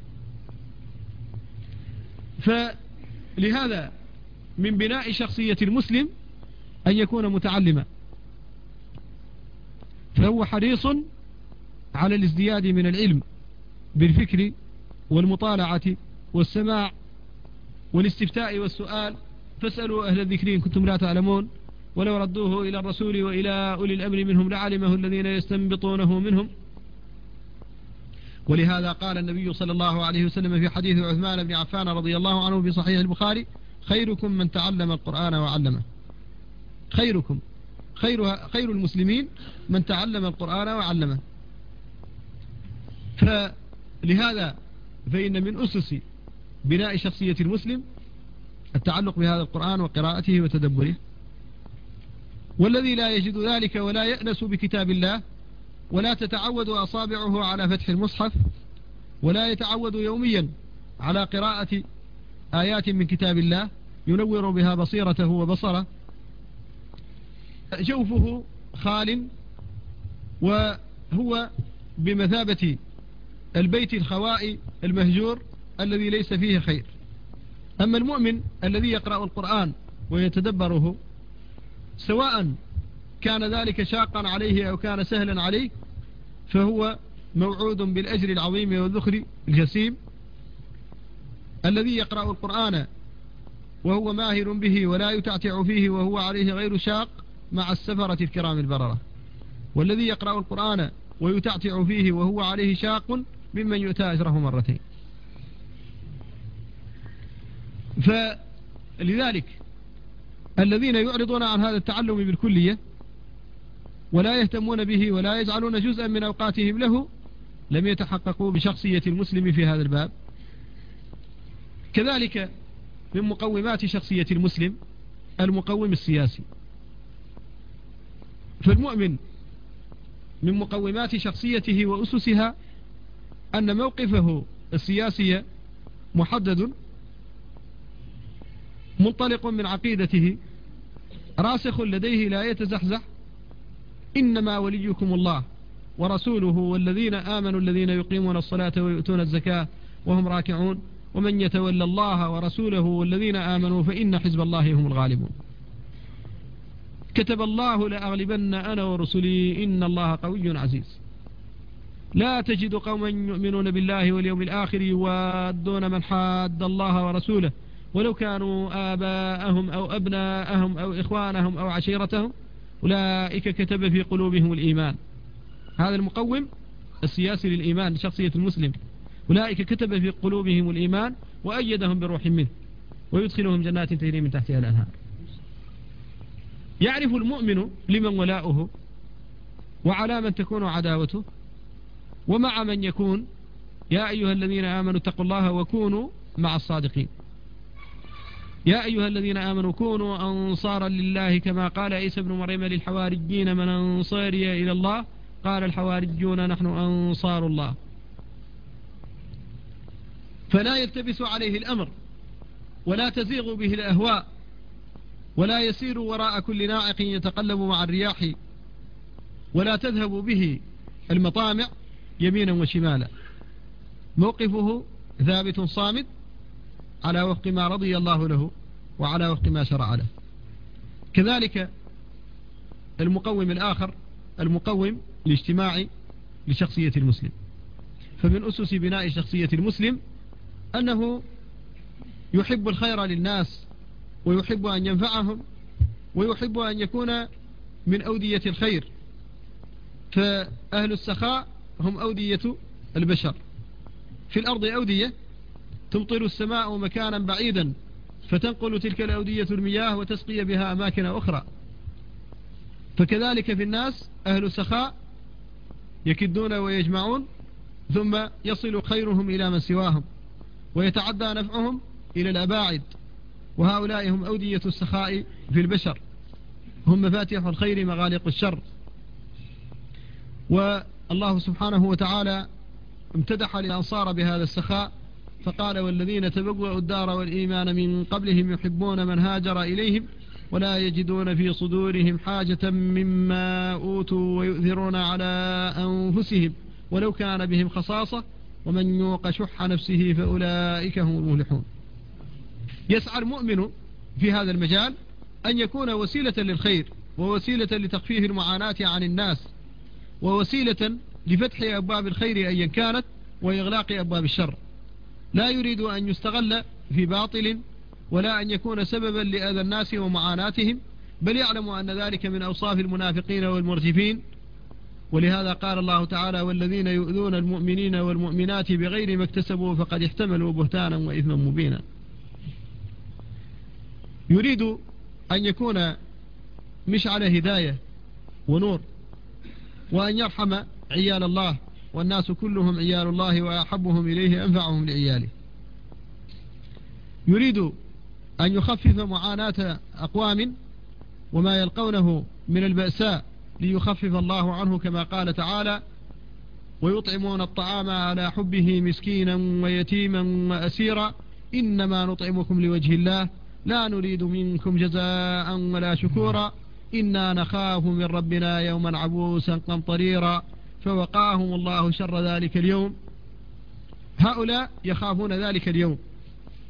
فلهذا من بناء شخصية المسلم أن يكون متعلما، فهو حريص على الازدياد من العلم بالفكر والمطالعة والسماع والاستفتاء والسؤال، فاسألوا أهل الذكر إن كنتم لا تعلمون ولو ردوه إلى الرسول وإلى أولي الأمر منهم لعلمه الذين يستنبطونه منهم. ولهذا قال النبي صلى الله عليه وسلم في حديث عثمان بن عفان رضي الله عنه في صحيح البخاري خيركم من تعلم القرآن وعلمه. خيركم خير, خير المسلمين من تعلم القرآن وعلمه. فلهذا فإن من أسس بناء شخصية المسلم التعلق بهذا القرآن وقراءته وتدبره. والذي لا يجد ذلك ولا يأنس بكتاب الله ولا تتعود أصابعه على فتح المصحف ولا يتعود يوميا على قراءة آيات من كتاب الله ينور بها بصيرته وبصره، جوفه خال وهو بمثابة البيت الخواء المهجور الذي ليس فيه خير. أما المؤمن الذي يقرأ القرآن ويتدبره سواء كان ذلك شاقا عليه أو كان سهلا عليه فهو موعود بالأجر العظيم والذخر الجسيم. الذي يقرأ القرآن وهو ماهر به ولا يتعتع فيه وهو عليه غير شاق مع السفرة الكرام البررة، والذي يقرأ القرآن ويتعتع فيه وهو عليه شاق ممن يؤتى أجره مرتين. فلذلك الذين يعرضون عن هذا التعلم بالكلية ولا يهتمون به ولا يجعلون جزءا من أوقاتهم له لم يتحققوا بشخصية المسلم في هذا الباب. كذلك من مقومات شخصية المسلم المقوم السياسي. فالمؤمن من مقومات شخصيته وأسسها أن موقفه السياسي محدد منطلق من عقيدته راسخ لديه لا يتزحزح: إنما وليكم الله ورسوله والذين آمنوا الذين يقيمون الصلاة ويؤتون الزكاة وهم راكعون ومن يتولى الله ورسوله والذين آمنوا فإن حزب الله هم الغالبون. كتب الله لأغلبن أنا ورسلي إن الله قوي عزيز. لا تجد قوما يؤمنون بالله واليوم الآخر يوادون من حاد الله ورسوله ولو كانوا آباءهم أو أبناءهم أو إخوانهم أو عشيرتهم أولئك كتب في قلوبهم الإيمان. هذا المقوم السياسي للإيمان لشخصية المسلم. أولئك كتب في قلوبهم الإيمان وأيدهم بروح منه ويدخلهم جنات تجري من تحتها الأنهار. يعرف المؤمن لمن ولاؤه وعلى من تكون عداوته ومع من يكون. يا أيها الذين آمنوا اتقوا الله وكونوا مع الصادقين. يا أيها الذين آمنوا كونوا أنصارا لله كما قال عيسى ابن مريم للحواريين من أنصاري إلى الله قال الحواريون نحن أنصار الله. فلا يلتبس عليه الأمر ولا تزيغ به الأهواء ولا يسير وراء كل ناعق يتقلب مع الرياح ولا تذهب به المطامع يمينا وشمالا. موقفه ثابت صامت على وفق ما رضي الله له وعلى وفق ما شرع له. كذلك المقوم الآخر المقوم الاجتماعي لشخصية المسلم. فمن أسس بناء شخصية المسلم أنه يحب الخير للناس ويحب أن ينفعهم ويحب أن يكون من أودية الخير. فأهل السخاء هم أودية البشر. في الأرض أودية تمطر السماء مكانا بعيدا فتنقل تلك الأودية المياه وتسقي بها أماكن أخرى. فكذلك في الناس أهل السخاء يكدون ويجمعون ثم يصل خيرهم إلى من سواهم ويتعدى نفعهم إلى الأباعد. وهؤلاء هم أودية السخاء في البشر، هم مفاتيح الخير مغالق الشر. والله سبحانه وتعالى امتدح الأنصار بهذا السخاء فقال والذين تبوأوا الدار والإيمان من قبلهم يحبون من هاجر إليهم ولا يجدون في صدورهم حاجة مما أوتوا ويؤثرون على أنفسهم ولو كان بهم خصاصة ومن يوق شح نفسه فأولئك هم المفلحون. يسعى المؤمن في هذا المجال أن يكون وسيلة للخير ووسيلة لتخفيف المعاناة عن الناس ووسيلة لفتح أبواب الخير أيا كانت وإغلاق أبواب الشر. لا يريد أن يستغل في باطل ولا أن يكون سببا لأذى الناس ومعاناتهم، بل يعلم أن ذلك من أوصاف المنافقين والمرجفين. ولهذا قال الله تعالى والذين يؤذون المؤمنين والمؤمنات بغير ما اكتسبوا فقد احتملوا بهتانا وإثما مبينا. يريد أن يكون مشعل هداية ونور وأن يرحم عيال الله والناس كلهم عيال الله وأحبهم إليه أنفعهم لعياله. يريد أن يخفف معاناة أقوام وما يلقونه من البأساء ليخفف الله عنه كما قال تعالى ويطعمون الطعام على حبه مسكينا ويتيما وأسيرا إنما نطعمكم لوجه الله لا نريد منكم جزاء ولا شكورا إنا نخاف من ربنا يوما عبوسا قمطريرا فوقاهم الله شر ذلك اليوم. هؤلاء يخافون ذلك اليوم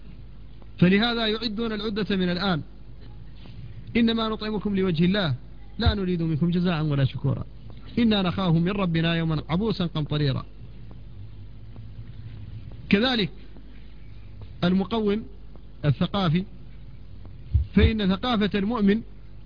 فلهذا يعدون العدة من الآن. إنما نطعمكم لوجه الله لا نريد منكم جزاء ولا شكورا إنا نخاف من ربنا يوما عبوسا قمطريرا. كذلك المقوم الثقافي، فإن ثقافة المؤمن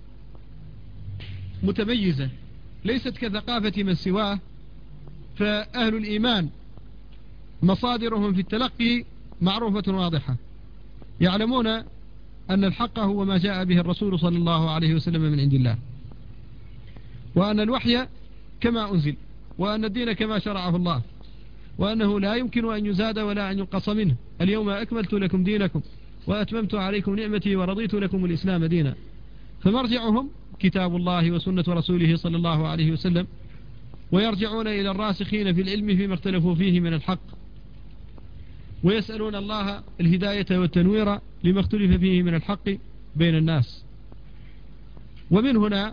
متميزة ليست كثقافة من سواه، فأهل الإيمان مصادرهم في التلقي معروفة واضحة، يعلمون أن الحق هو ما جاء به الرسول صلى الله عليه وسلم من عند الله، وأن الوحي كما أنزل، وأن الدين كما شرعه الله، وأنه لا يمكن أن يزاد ولا أن ينقص منه. اليوم أكملت لكم دينكم وأتممت عليكم نعمتي ورضيت لكم الإسلام دينا. فمرجعهم كتاب الله وسنة رسوله صلى الله عليه وسلم، ويرجعون إلى الراسخين في العلم فيما اختلفوا فيه من الحق، ويسألون الله الهداية والتنوير لما اختلف فيه من الحق بين الناس. ومن هنا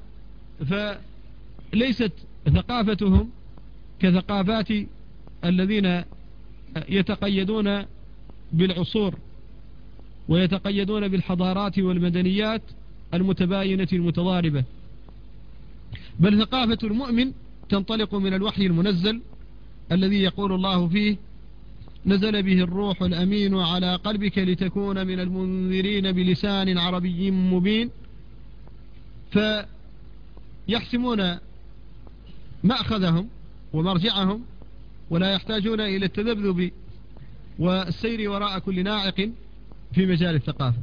فليست ثقافتهم كثقافات الذين يتقيدون بالعصور ويتقيدون بالحضارات والمدنيات المتباينة المتضاربة، بل ثقافة المؤمن تنطلق من الوحي المنزل الذي يقول الله فيه: نزل به الروح الأمين على قلبك لتكون من المنذرين بلسان عربي مبين. فيحسمون مأخذهم ومرجعهم، ولا يحتاجون إلى التذبذب والسير وراء كل ناعق في مجال الثقافة.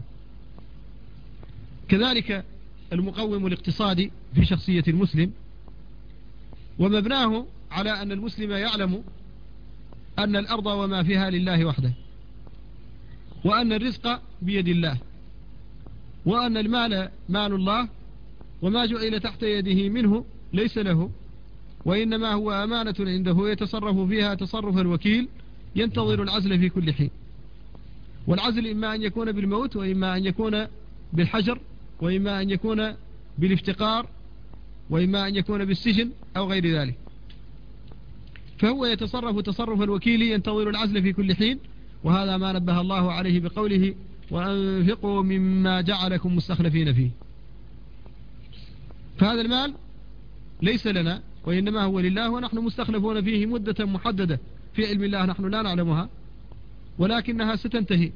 كذلك المقوم الاقتصادي في شخصية المسلم، ومبناه على أن المسلم يعلم أن الأرض وما فيها لله وحده، وأن الرزق بيد الله، وأن المال مال الله، وما جعل تحت يده منه ليس له، وإنما هو أمانة عنده يتصرف فيها تصرف الوكيل ينتظر العزل في كل حين. والعزل إما أن يكون بالموت، وإما أن يكون بالحجر، وإما أن يكون بالافتقار، وإما أن يكون بالسجن أو غير ذلك. فهو يتصرف تصرف الوكيل ينتظر العزل في كل حين، وهذا ما نبه الله عليه بقوله: وأنفقوا مما جعلكم مستخلفين فيه. فهذا المال ليس لنا، وإنما هو لله، ونحن مستخلفون فيه مدة محددة في علم الله نحن لا نعلمها، ولكنها ستنتهي.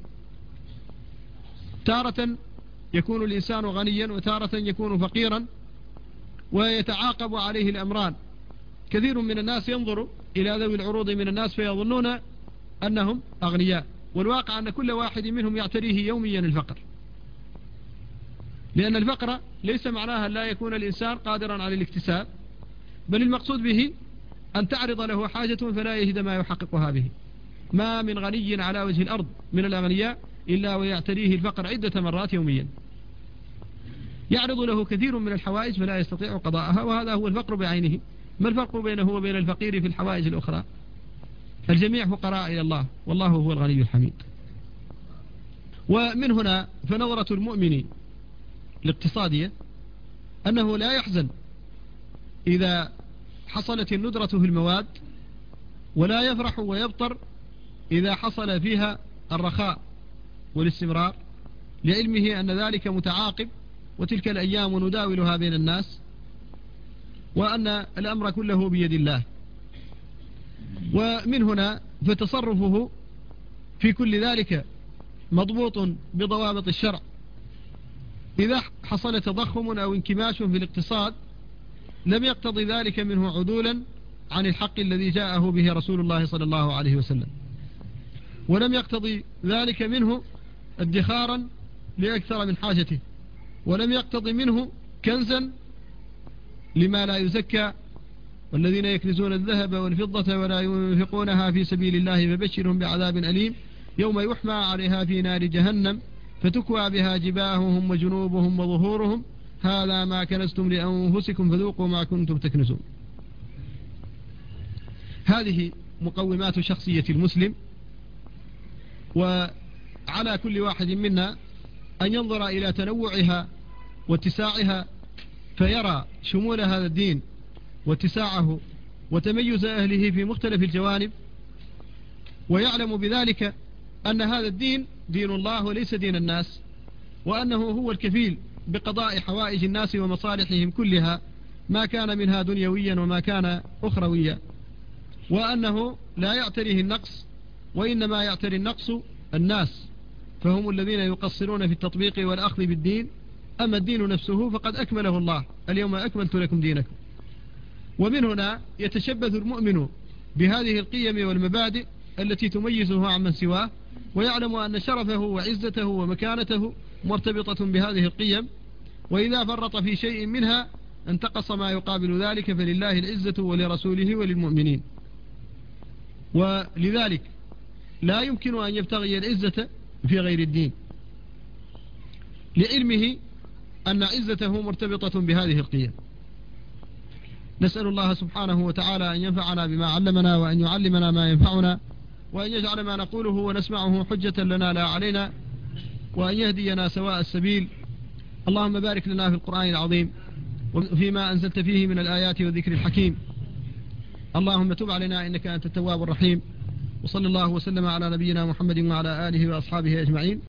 تارة يكون الإنسان غنيا، وتارة يكون فقيرا، ويتعاقب عليه الأمران. كثير من الناس ينظر إلى ذوي العروض من الناس فيظنون أنهم أغنياء، والواقع أن كل واحد منهم يعتريه يوميا الفقر، لأن الفقر ليس معناها لا يكون الإنسان قادرا على الاكتساب، بل المقصود به أن تعرض له حاجة فلا يجد ما يحققها به. ما من غني على وجه الأرض من الأغنياء إلا ويعتريه الفقر عدة مرات يوميا، يعرض له كثير من الحوائج فلا يستطيع قضاءها، وهذا هو الفقر بعينه. ما الفرق بينه وبين الفقير في الحوائج الأخرى؟ الجميع فقراء إلى الله، والله هو الغني الحميد. ومن هنا فنظرة المؤمن الاقتصادية أنه لا يحزن إذا حصلت الندرة في المواد، ولا يفرح ويبطر إذا حصل فيها الرخاء والاستمرار، لعلمه أن ذلك متعاقب، وتلك الأيام نداولها بين الناس، وأن الأمر كله بيد الله. ومن هنا فتصرفه في كل ذلك مضبوط بضوابط الشرع. إذا حصل تضخم أو انكماش في الاقتصاد لم يقتضي ذلك منه عدولا عن الحق الذي جاءه به رسول الله صلى الله عليه وسلم، ولم يقتضي ذلك منه ادخارا لأكثر من حاجته، ولم يقتضي منه كنزا لما لا يزكى، والذين يكنزون الذهب والفضة ولا ينفقونها في سبيل الله فبشرهم بعذاب أليم يوم يحمى عليها في نار جهنم فتكوى بها جباههم وجنوبهم وظهورهم هذا ما كنزتم لأنفسكم فذوقوا ما كنتم تكنزون. هذه مقومات شخصية المسلم، وعلى كل واحد منا أن ينظر إلى تنوعها واتساعها فيرى شمول هذا الدين واتساعه وتميز أهله في مختلف الجوانب، ويعلم بذلك أن هذا الدين دين الله وليس دين الناس، وأنه هو الكفيل بقضاء حوائج الناس ومصالحهم كلها، ما كان منها دنيويا وما كان أخرويا، وأنه لا يعتريه النقص، وإنما يعتري النقص الناس، فهم الذين يقصرون في التطبيق والأخذ بالدين. أما الدين نفسه فقد أكمله الله، اليوم أكملت لكم دينكم. ومن هنا يتشبث المؤمن بهذه القيم والمبادئ التي تميزه عمن سواه، ويعلم أن شرفه وعزته ومكانته مرتبطة بهذه القيم، وإذا فرط في شيء منها انتقص ما يقابل ذلك، فلله العزة ولرسوله وللمؤمنين. ولذلك لا يمكن أن يبتغي العزة في غير الدين، لعلمه أن عزته مرتبطة بهذه القيم. نسأل الله سبحانه وتعالى أن ينفعنا بما علمنا، وأن يعلمنا ما ينفعنا، وأن يجعل ما نقوله ونسمعه حجة لنا لا علينا، وأن يهدينا سواء السبيل. اللهم بارك لنا في القرآن العظيم وفيما أنزلت فيه من الآيات والذكر الحكيم. اللهم تب علينا إنك أنت التواب الرحيم. وصلى الله وسلم على نبينا محمد وعلى آله وأصحابه أجمعين.